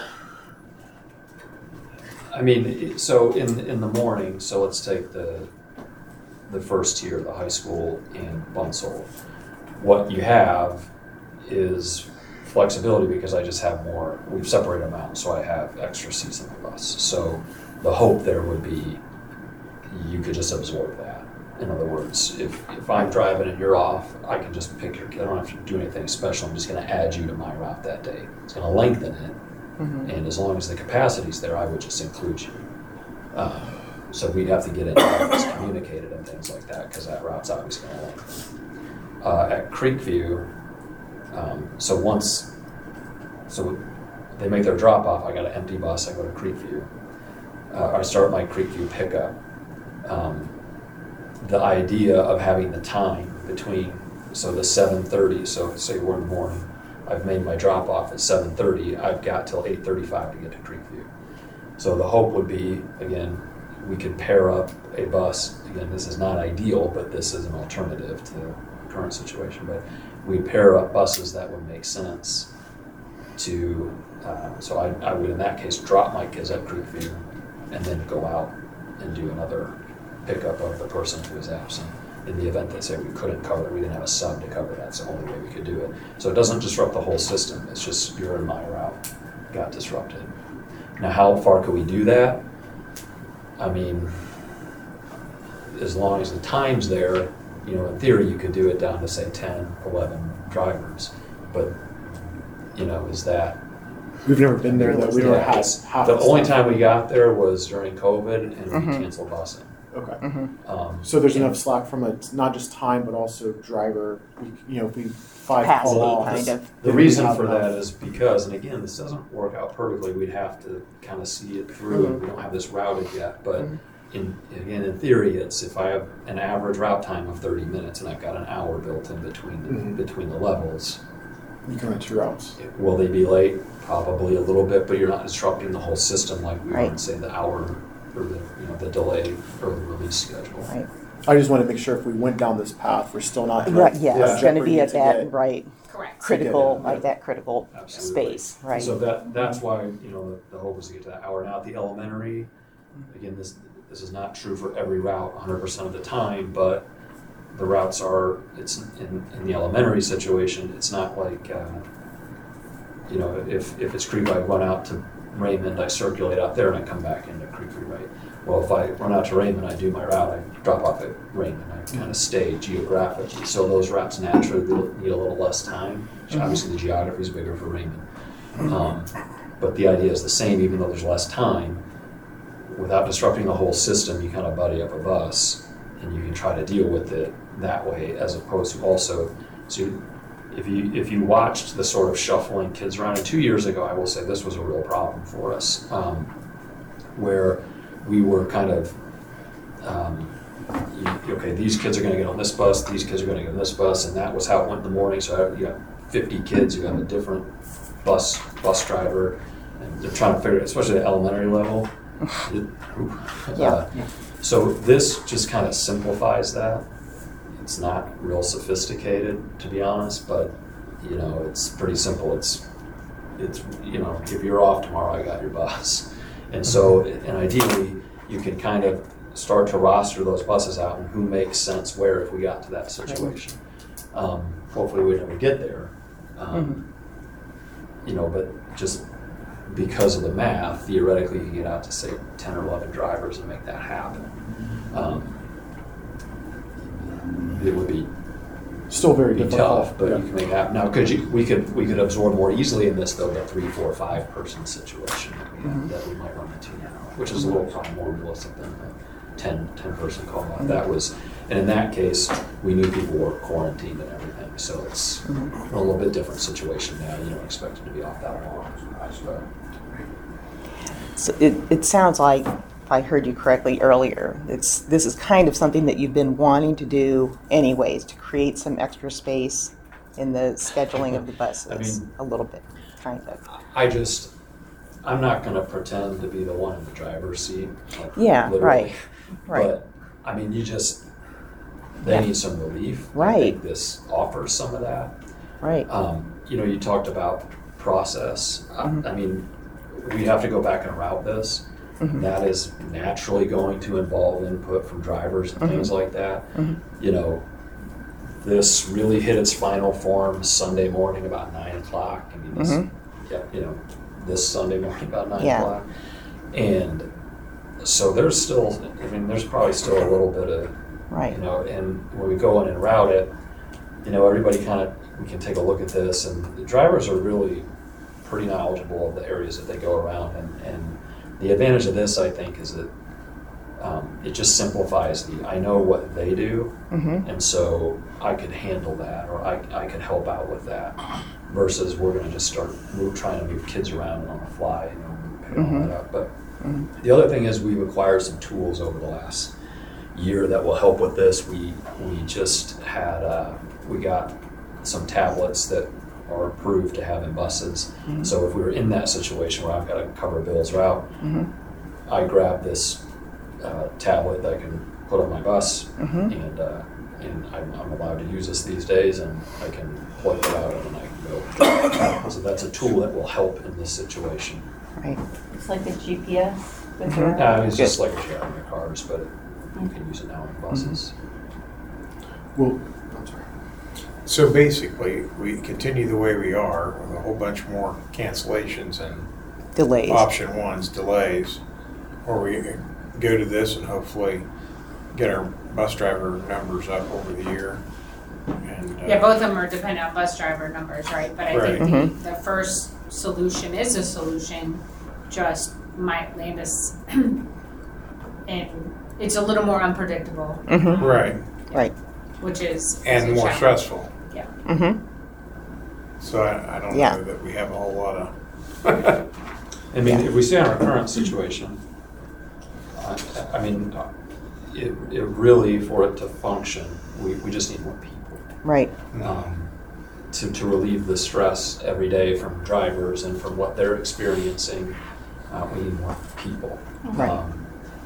I mean, it- so in, in the morning, so let's take the, the first tier, the high school and Bunzl. What you have is flexibility because I just have more, we've separated them out, so I have extra seats on the bus. So the hope there would be you could just absorb that. In other words, if, if I'm driving and you're off, I can just pick your kid. I don't have to do anything special. I'm just going to add you to my route that day. It's going to lengthen it. Mhm. And as long as the capacity's there, I would just include you. Um, so we'd have to get into how it's communicated and things like that because that route's obviously going to lengthen. Uh, at Creekview, um, so once, so they make their drop off, I got an empty bus, I go to Creekview. Uh, I start my Creekview pickup. Um, the idea of having the time between, so the seven thirty, so say we're in the morning, I've made my drop off at seven thirty, I've got till eight thirty-five to get to Creekview. So the hope would be, again, we could pair up a bus, again, this is not ideal, but this is an alternative to the current situation, but we pair up buses that would make sense to, uh, so I, I would in that case drop my kids at Creekview and then go out and do another pickup of the person who is absent. In the event that, say, we couldn't cover it, we didn't have a sub to cover, that's the only way we could do it. So it doesn't disrupt the whole system, it's just your and my route got disrupted. Now, how far could we do that? I mean, as long as the time's there, you know, in theory, you could do it down to, say, ten, eleven drivers. But, you know, is that, We've never been there though. We never Yeah, had it's- half The only staff. time we got there was during COVID and we Mhm. canceled busing. Okay. Mhm. Um, So there's and- enough slack from a not just time but also driver. You know, if we five call Capacity, off. kind of. The then we reason have for enough. that is because, and again, this doesn't work out perfectly, we'd have to kind of see it through, and we don't have this routed yet, but Mhm. in, again, in theory, it's if I have an average route time of thirty minutes and I've got an hour built in between, Mhm. between the levels, You can run two routes. will they be late? Probably a little bit, but you're not disrupting the whole system like we are in, Right. say, the hour or the, you know, the delay or the release schedule. Right. I just want to make sure if we went down this path, we're still not. Right, yeah, Yeah. it's gonna be at Jeopardy to that, get- right, Correct. critical, Yeah. at that critical Absolutely. space, right? So that, that's why, you know, the, the hope is to get to that hour. Now, at the elementary, again, this, this is not true for every route one hundred percent of the time, but the routes are, it's in, in the elementary situation, it's not like, uh, you know, if, if it's Creek, I run out to Raymond, I circulate out there and I come back into Creek, right? Well, if I run out to Raymond, I do my route, I drop off at Raymond, I kind of stay geographically. So those routes naturally need a little less time. Obviously, the geography is bigger for Raymond. Um, but the idea is the same, even though there's less time. Without disrupting the whole system, you kind of buddy up a bus and you can try to deal with it that way, as opposed to also, so you, if you if you watched the sort of shuffling kids around, and two years ago, I will say this was a real problem for us, um, where we were kind of, um, you, okay, these kids are going to get on this bus, these kids are going to get on this bus, and that was how it went in the morning. So you got fifty kids, you got a different bus bus driver, and they're trying to figure, especially at elementary level. It, Yeah. uh, so this just kind of simplifies that. It's not real sophisticated, to be honest, but you know, it's pretty simple. It's it's you know, if you're off tomorrow, I got your bus, and so and ideally you can kind of start to roster those buses out and who makes sense where if we got to that situation. Um, hopefully we never get there, um, you know, but just because of the math, theoretically you can get out to say ten or eleven drivers and make that happen. Um, it would be Still very be difficult. tough, but Yeah. you can make it happen. Now, could you? We could we could absorb more easily in this though the three, four, five person situation that we, have, that we might run into now, which is a little probably more realistic than a ten, ten person call out. That was, and in that case, we knew people were quarantined and everything, so it's a little bit different situation now. You don't expect them to be off that long. So, So it, it sounds like, if I heard you correctly earlier, it's, this is kind of something that you've been wanting to do anyways, to create some extra space in the scheduling of the buses, I mean- a little bit, kind of. I just, I'm not going to pretend to be the one in the driver's seat. Like, Yeah, literally. right, right. But, I mean, you just, they Yeah. need some relief. I Right. think this offers some of that. Right. Um, you know, you talked about process. I- Mhm. I mean, we have to go back and route this. Mhm. That is naturally going to involve input from drivers and things like that. Mhm. You know, this really hit its final form Sunday morning about nine o'clock. I mean, this, Mhm. yeah, you know, this Sunday morning about nine Yeah. o'clock. And so there's still, I mean, there's probably still a little bit of, Right. you know, and when we go in and route it, you know, everybody kind of, we can take a look at this, and the drivers are really pretty knowledgeable of the areas that they go around, and, and the advantage of this, I think, is that um, it just simplifies the, I know what they do, Mm-hmm. and so I could handle that, or I, I could help out with that, versus we're gonna just start move, trying to move kids around on the fly, you know, pick all Mhm. that up. But Mhm. the other thing is we've acquired some tools over the last year that will help with this. We we just had uh, we got some tablets that are approved to have in buses. Mhm. So if we were in that situation where I've got to cover Bill's route, Mm-hmm. I grab this uh, tablet that I can put on my bus, Mm-hmm. and uh, and I'm, I'm allowed to use this these days, and I can plug it out and then I can go. So that's a tool that will help in this situation. Right. It's like a G P S with Mhm. your. Uh, it's just like a share on your cars, but it, you can use it now in buses. Well, I'm sorry. So basically, we continue the way we are with a whole bunch more cancellations and Delays. option ones, delays, or we go to this and hopefully get our bus driver numbers up over the year. And, uh, Yeah, both of them are dependent on bus driver numbers, right? But I think Right. the, the first solution is a solution, just might land us, and it's a little more unpredictable, Mm-hmm. Right, Right. which is. is and a more challenge. stressful. Mm-hmm. So I, I don't Yeah. know that we have a whole lot of. I mean, if we stay on our current situation, I, I mean, uh, it, it really, for it to function, we, we just need more people. Right. Um, to, to relieve the stress every day from drivers and from what they're experiencing, uh, we need more people. Right. Um,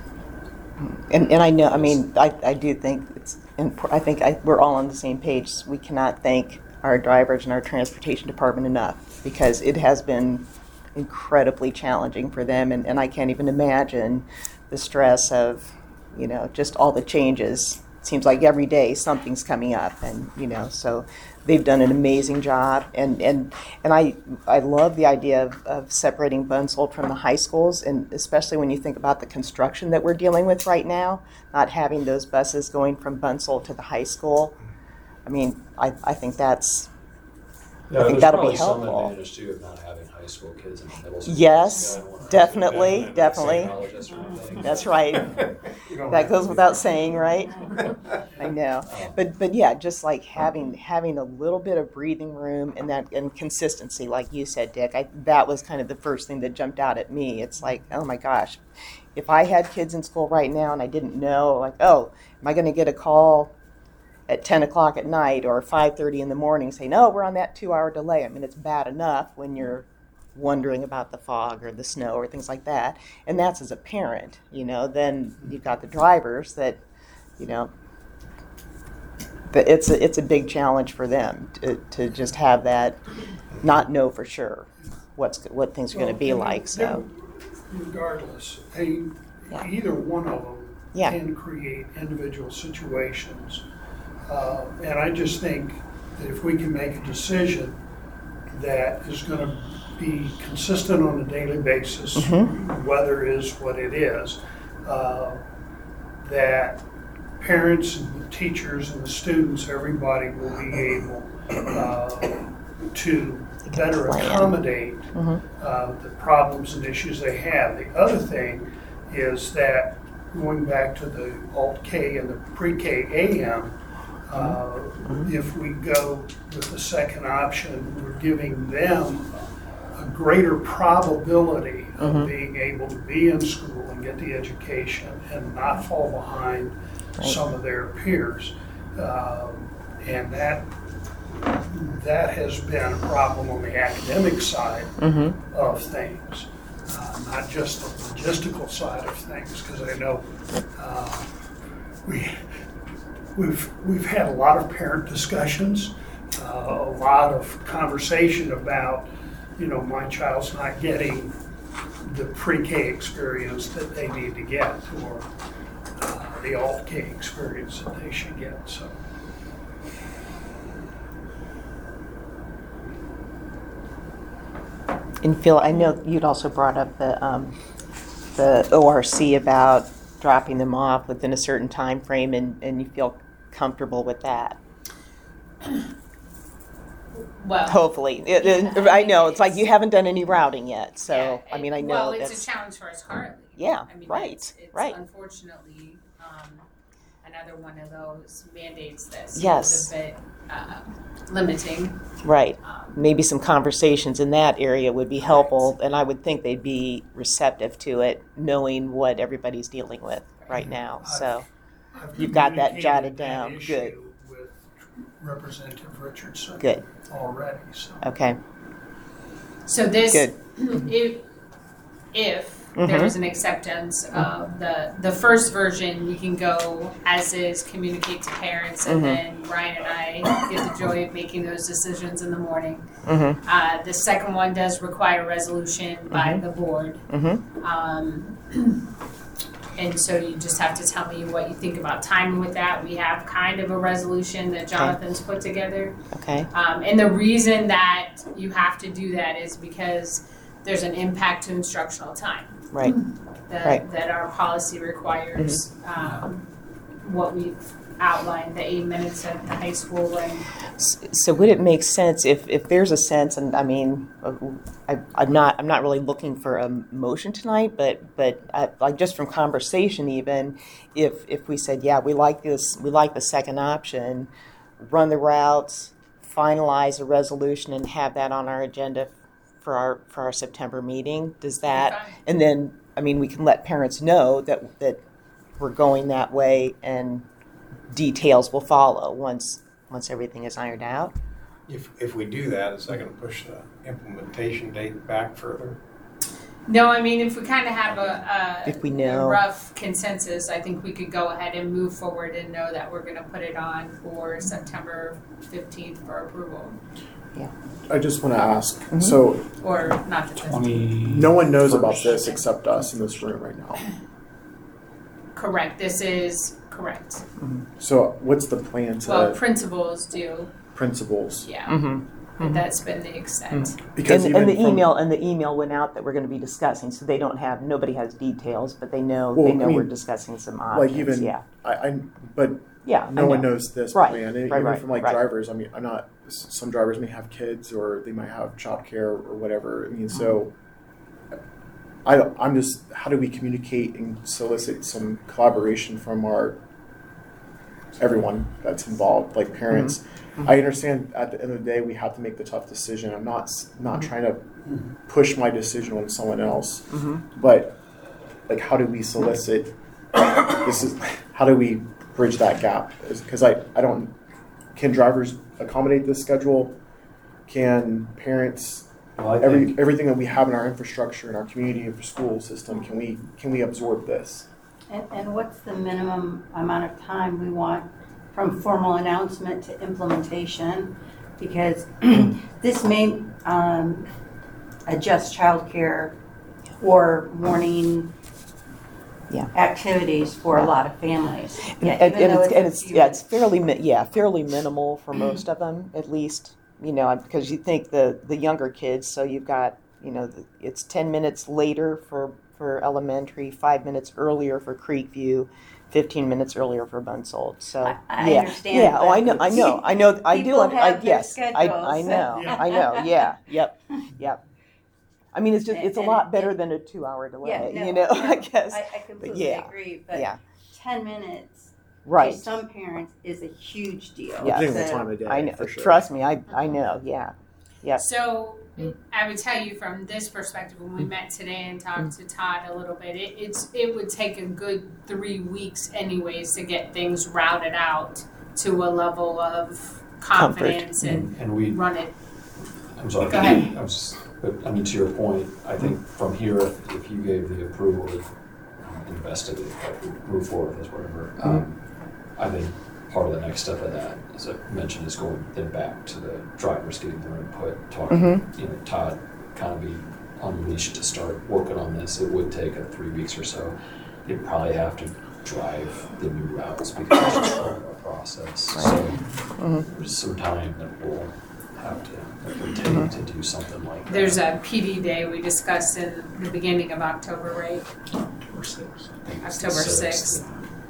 And, and I know, I mean, I, I do think it's, impor- I think I, we're all on the same page. We cannot thank our drivers and our transportation department enough because it has been incredibly challenging for them. And, and I can't even imagine the stress of, you know, just all the changes. It seems like every day something's coming up and, you know, so they've done an amazing job. And, and, and I, I love the idea of, of separating Bunsold from the high schools, and especially when you think about the construction that we're dealing with right now, not having those buses going from Bunsold to the high school. I mean, I, I think that's, Yeah, I think there's that'll probably be some helpful. advantage too of not having high school kids in middle school. Yes, Yeah, I don't wanna- definitely, I'm a definitely. psychologist or anything. That's right. You don't That have goes to without do saying, right? I know. But but yeah, just like having having a little bit of breathing room and that and consistency, like you said, Dick. I, that was kind of the first thing that jumped out at me. It's like, oh my gosh, if I had kids in school right now and I didn't know, like, oh, am I going to get a call at ten o'clock at night or five thirty in the morning saying, no, we're on that two-hour delay? I mean, it's bad enough when you're wondering about the fog or the snow or things like that. And that's as a parent, you know. Then you've got the drivers that, you know, that it's a, it's a big challenge for them to, to just have that, not know for sure what's what things are going to be Well, like. So regardless, they, Yeah. either one of them Yeah. can create individual situations. Uh, and I just think that if we can make a decision that is going to be consistent on a daily basis, Mhm. weather is what it is, uh, that parents and the teachers and the students, everybody will be able uh, to They can better plan. accommodate Mhm. uh, the problems and issues they have. The other thing is that going back to the alt K and the pre-K A M, uh, if we go with the second option, we're giving them a greater probability of Mhm. being able to be in school and get the education and not fall behind Right. some of their peers. Um, and that that has been a problem on the academic side Mhm. of things, uh, not just the logistical side of things, because I know uh, we, we've, we've had a lot of parent discussions, uh, a lot of conversation about, you know, my child's not getting the pre-K experience that they need to get, or uh, the alt-K experience that they should get, so. And Phil, I know you'd also brought up the um, the O R C about dropping them off within a certain time frame, and, and you feel comfortable with that. Well. Hopefully, It- it- I know it's like you haven't done any routing yet, so Yeah, I mean I it- know Well, that's it's a challenge for us currently. Yeah, I mean, right, it's, it's right. unfortunately um, another one of those mandates that Yes. seems a bit uh, limiting. right. Um, Maybe some conversations in that area would be helpful, and I would think they'd be receptive to it, knowing what everybody's dealing with right now. So I've You've got that communicated jotted that down. issue Good. With Representative Richardson. Good. Already, so. okay, So this, Good. if, if Mhm. there was an acceptance of the, the first version, we can go as is, communicate to parents, and Mhm. then Ryan and I get the joy of making those decisions in the morning. mm-hmm, Uh, the second one does require resolution by Mhm. the board. mm-hmm, Um, and so you just have to tell me what you think about timing with that. We have kind of a resolution that Jonathan's put together. okay, Um, and the reason that you have to do that is because there's an impact to instructional time right, that, Right. that our policy requires. Um, what we've outlined the eight minutes at the high school and So would it make sense if, if there's a sense, and I mean, uh, I, I'm not I'm not really looking for a motion tonight, but but I, like just from conversation, even if if we said, yeah, we like this, we like the second option, run the routes, finalize a resolution, and have that on our agenda for our for our September meeting. Does that? Fine. And then I mean, we can let parents know that that we're going that way, and details will follow once. Once everything is ironed out. If, if we do that, is that going to push the implementation date back further? no, I mean, if we kind of have a, a, If we a know. rough consensus, I think we could go ahead and move forward and know that we're going to put it on for September fifteenth for approval. I just want to ask, Mm-hmm. so Or not the fifteenth. Twenty. no one knows about this except us in this room right now. Correct. This is correct. So what's the plan to Well, principals do, principals? yeah. Mm-hmm. But that's been the extent. Because And, even and the from- email and the email went out that we're going to be discussing, so they don't have nobody has details, but they know Well, they know I mean, we're discussing some options. like even yeah, I, I but yeah. no I one know. knows this Right, plan. And right, even right, from like right. drivers, I mean, I'm not. s- Some drivers may have kids or they might have childcare or whatever. I mean, so I don't, I'm just. How do we communicate and solicit some collaboration from our everyone that's involved, like parents? Mm-hmm. I understand at the end of the day we have to make the tough decision. I'm not s- not Mm-hmm. trying to push my decision on someone else, Mm-hmm. but like how do we solicit? This is how do we bridge that gap? Because I I don't. Can drivers accommodate this schedule? Can parents? Well, I Every think, everything that we have in our infrastructure in our community and school system, can we can we absorb this? And, and what's the minimum amount of time we want from formal announcement to implementation? Because this may um, adjust childcare or morning Yeah. activities for a lot of families. Yeah, and, even and though it's, and a it's few- yeah, it's fairly mi- yeah, fairly minimal for most of them, at least. You know, because you think the the younger kids, so you've got you know the, it's ten minutes later for for elementary, five minutes earlier for Creekview, fifteen minutes earlier for Bunsold. So I- I yeah, understand, yeah. Oh, but I know, I know, I know, I do. people under- I, have their yes, I I schedules. know, Yeah. I know. Yeah, yep, yep. I mean, it's just it's a And- lot and- better than a two-hour delay. Yeah, no, you know, no, I guess. I, I completely yeah, agree, but yeah, ten minutes right. to some parents is a huge deal. Yeah. Depending on the So- time of day, I know. for sure. Trust me, I I know. Yeah, yeah. So I would tell you from this perspective, when we met today and talked to Todd a little bit, it, it's it would take a good three weeks anyways to get things routed out to a level of confidence and and we, run it. I'm sorry. Go ahead. I was, but I mean, to your point, I think from here, if if you gave the approval to investigate, move forward with this, whatever, um, I think part of the next step of that, as I mentioned, is going then back to the drivers, getting their input, talking, Mhm. you know, Todd kind of be unleashed to start working on this. It would take a three weeks or so. You'd probably have to drive the new routes because it's just part of our process. So there's some time that we'll have to, that would take to do something like that. There's a P D day we discussed in the beginning of October, right? October sixth. October sixth.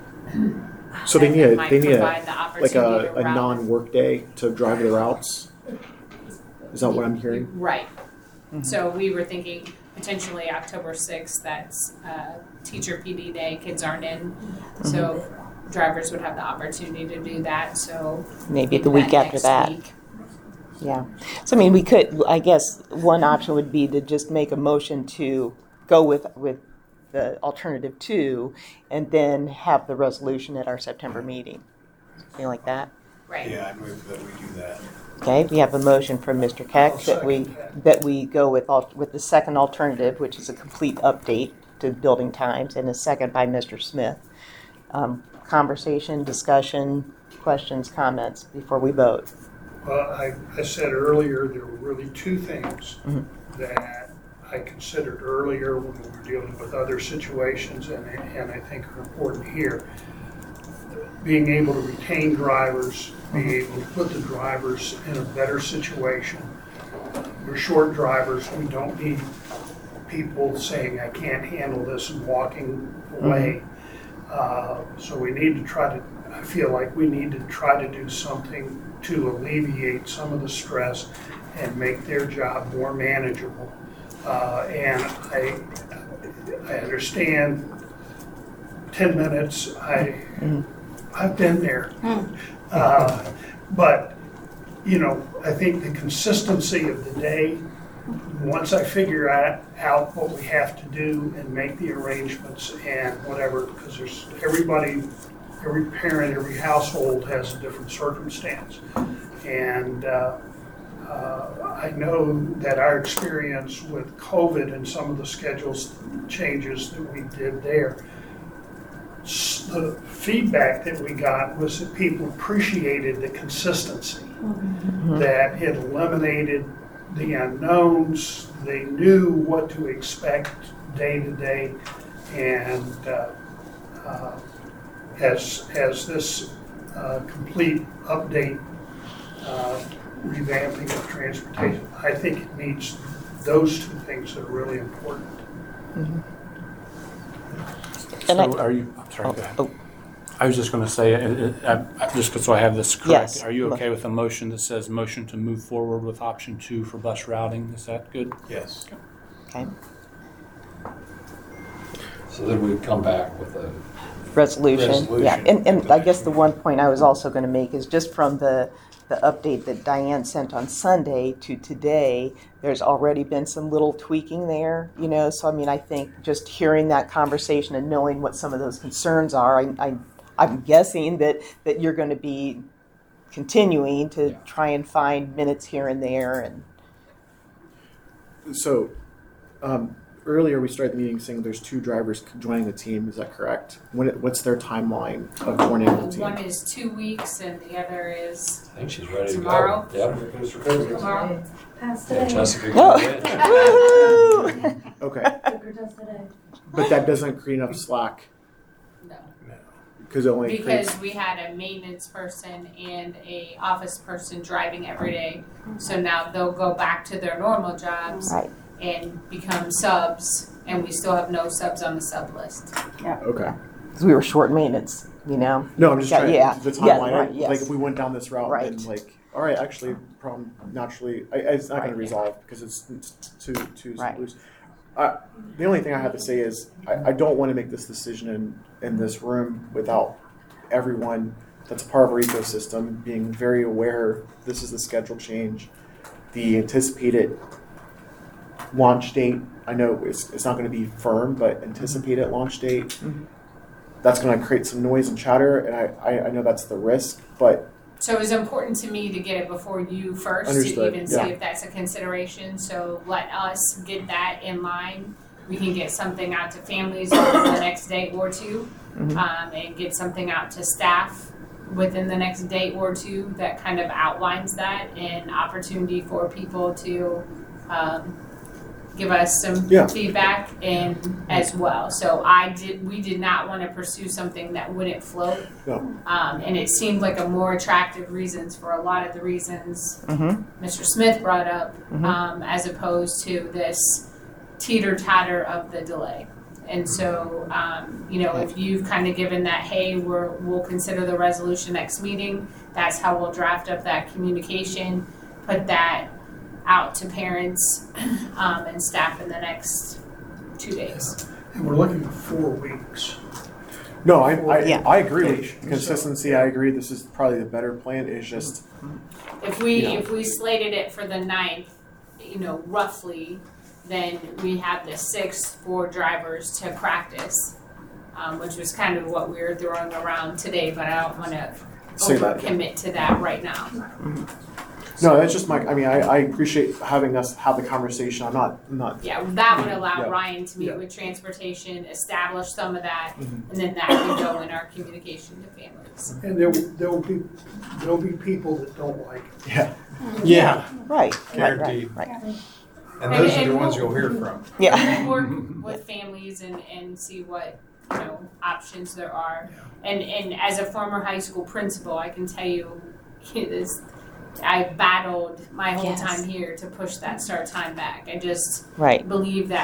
So they need a, Might they need a provide the like opportunity a, to a route. non-work day to drive the routes. Is that what I'm hearing? Right. So we were thinking potentially October sixth, that's uh, teacher P D day, kids aren't in. So drivers would have the opportunity to do that, so. Maybe the week after next that. week. Yeah. So I mean, we could. I guess one option would be to just make a motion to go with with the alternative two, and then have the resolution at our September meeting. Something like that. Right. Yeah, I move that we do that. Okay. We have a motion from Mister Keck I'll that we second that. that we go with al- with the second alternative, which is a complete update to building times, and a second by Mister Smith. Um, conversation, discussion, questions, comments before we vote. Well, I, I said earlier, there were really two things Mhm. that I considered earlier when we were dealing with other situations, and, and I think are important here. Being able to retain drivers, being able to put the drivers in a better situation. We're short drivers, we don't need people saying, I can't handle this and walking away. Uh, So we need to try to, I feel like we need to try to do something to alleviate some of the stress and make their job more manageable. Uh, and I, I understand ten minutes, I, I've been there. Uh, but, you know, I think the consistency of the day, once I figure out, out what we have to do and make the arrangements and whatever, because there's everybody, every parent, every household has a different circumstance. And uh, uh, I know that our experience with COVID and some of the schedules changes that we did there, s- the feedback that we got was that people appreciated the consistency, that it eliminated the unknowns. They knew what to expect day to day, and uh, uh, as as this uh, complete update, uh, revamping of transportation, I think it meets those two things that are really important. And I- So are you, I'm sorry, Oh, go ahead. oh. I was just going to say, uh, uh, uh, just so I have this correct, Yes. are you okay with a motion that says motion to move forward with option two for bus routing? Is that good? Yes. Okay. So then we come back with a, Resolution, yeah. Resolution. And, and I guess the one point I was also going to make is just from the, the update that Diane sent on Sunday to today, there's already been some little tweaking there, you know, so I mean, I think just hearing that conversation and knowing what some of those concerns are, I, I, I'm guessing that, that you're going to be continuing to Yeah. try and find minutes here and there and, So, um, earlier we started the meeting saying there's two drivers joining the team. Is that correct? When it, what's their timeline of joining the team? One is two weeks and the other is I think she's ready to go. Tomorrow? Yep. tomorrow. Pass Yeah, today. Jessica Oh. can do it. Woo-hoo! Okay, Took her test today. but that doesn't create enough slack No. because it only creates. Because we had a maintenance person and a office person driving every day. So now they'll go back to their normal jobs Right. and become subs, and we still have no subs on the sub list. Okay. Because we were short maintenance, you know? No, I'm just Yeah, trying yeah. the Yeah, timeline. right, I- yes. Like if we went down this route, Right. then like, all right, actually, problem naturally, I, it's not going Right. to resolve because it's, it's too too Right. loose. Uh, the only thing I have to say is I, I don't want to make this decision in in this room without everyone that's part of our ecosystem being very aware this is the schedule change, the anticipated launch date. I know it's, it's not going to be firm, but anticipated launch date. Mhm. That's going to create some noise and chatter, and I, I, I know that's the risk, but So it was important to me to get it before you first Understood, to even see yeah. if that's a consideration. So let us get that in line. We can get something out to families within the next day or two, Mhm. um, and get something out to staff within the next day or two that kind of outlines that and opportunity for people to um, give us some Yeah. feedback and as well. So I did. We did not want to pursue something that wouldn't float. no. Um, and it seemed like a more attractive reasons for a lot of the reasons Mm-hmm. Mister Smith brought up, Mhm. um, as opposed to this teeter-totter of the delay. And so, um, you know, if you've kind of given that, hey, we're, we'll consider the resolution next meeting, that's how we'll draft up that communication, put that out to parents um, and staff in the next two days. And we're looking at four weeks. No, I, I, Yeah. I agree with Yeah. consistency. I agree. This is probably the better plan. Is just If we, Yeah. if we slated it for the ninth, you know, roughly, then we have the sixth for drivers to practice, um, which was kind of what we were throwing around today, but I don't want to Say that, yeah. overcommit to that right now. no. That's just my. I mean, I, I appreciate having us have the conversation. I'm not. I'm not. Yeah, that would allow Yeah. Ryan to meet Yeah. with transportation, establish some of that, Mhm. and then that could go in our communication to families. And there, there will be, there'll be people that don't like it. Yeah. Yeah, Right, right, right, Guaranteed. right. and those are And- the and ones we'll- you'll hear from. Yeah. Work with families and, and see what, you know, options there are. And and as a former high school principal, I can tell you, this, I battled my whole Yes. time here to push that start time back. I just Right. believe that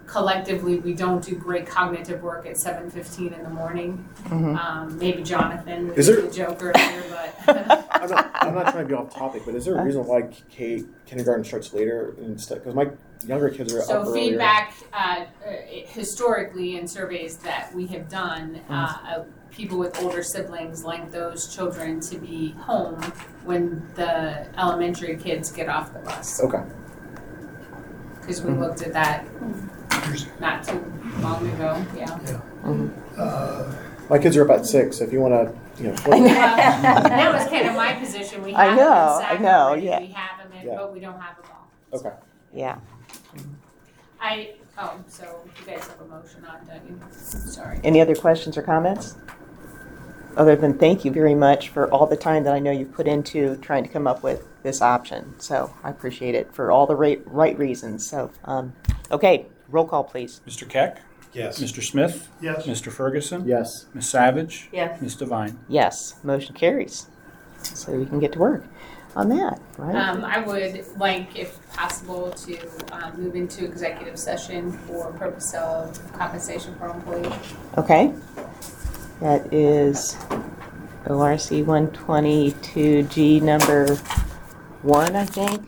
collectively, we don't do great cognitive work at seven fifteen in the morning. Mhm. Um, maybe Jonathan Is was there- the joke earlier, but I'm not, I'm not trying to be off topic, but is there a reason why K kindergarten starts later instead? Because my younger kids are so up earlier. feedback uh, uh, historically in surveys that we have done, uh, uh, people with older siblings like those children to be home when the elementary kids get off the bus. Okay. Because we looked at that not too long ago. Yeah. Uh, My kids are up at six. So if you want to, you know, I know. Well, that was kind of my position. We I have know, them in I Sac know, already. yeah. We have them in, Yeah. but we don't have them all. okay. Yeah. I oh, so you guys have a motion on, don't you? Sorry. Any other questions or comments? Other than thank you very much for all the time that I know you've put into trying to come up with this option. So I appreciate it for all the right, right reasons. So, um, okay, roll call, please. Mister Keck? Yes. Mister Smith? Yes. Mister Ferguson? Yes. Miz Savage? Yes. Miz Devine? Yes, motion carries. So we can get to work on that, right? Um, I would like, if possible, to um, move into executive session for purpose of compensation for employees. Okay. That is O R C one twenty-two G number one, I think.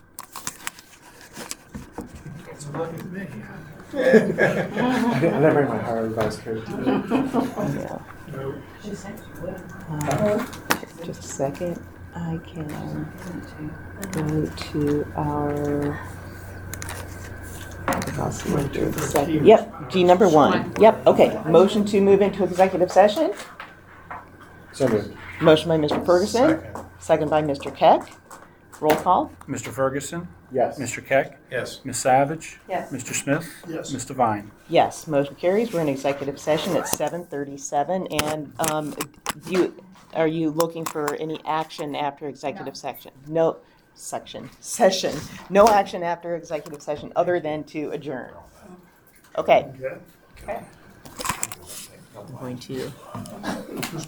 I didn't, I didn't bring my higher revised code today. Yeah. She said she would. Uh, Just a second. I can go to our. I'll see what it is. Second. Yep, G number one. Yep, okay. Motion to move into executive session. So moved. Motion by Mister Ferguson, Second. second by Mister Keck. Roll call. Mister Ferguson? Yes. Mister Keck? Yes. Miz Savage? Yes. Mister Smith? Yes. Miz Devine? Yes, motion carries. We're in executive session at seven thirty-seven. And um, do you, are you looking for any action after executive No. section? No, section, session. No action after executive session other than to adjourn. Okay, Okay. I'm going to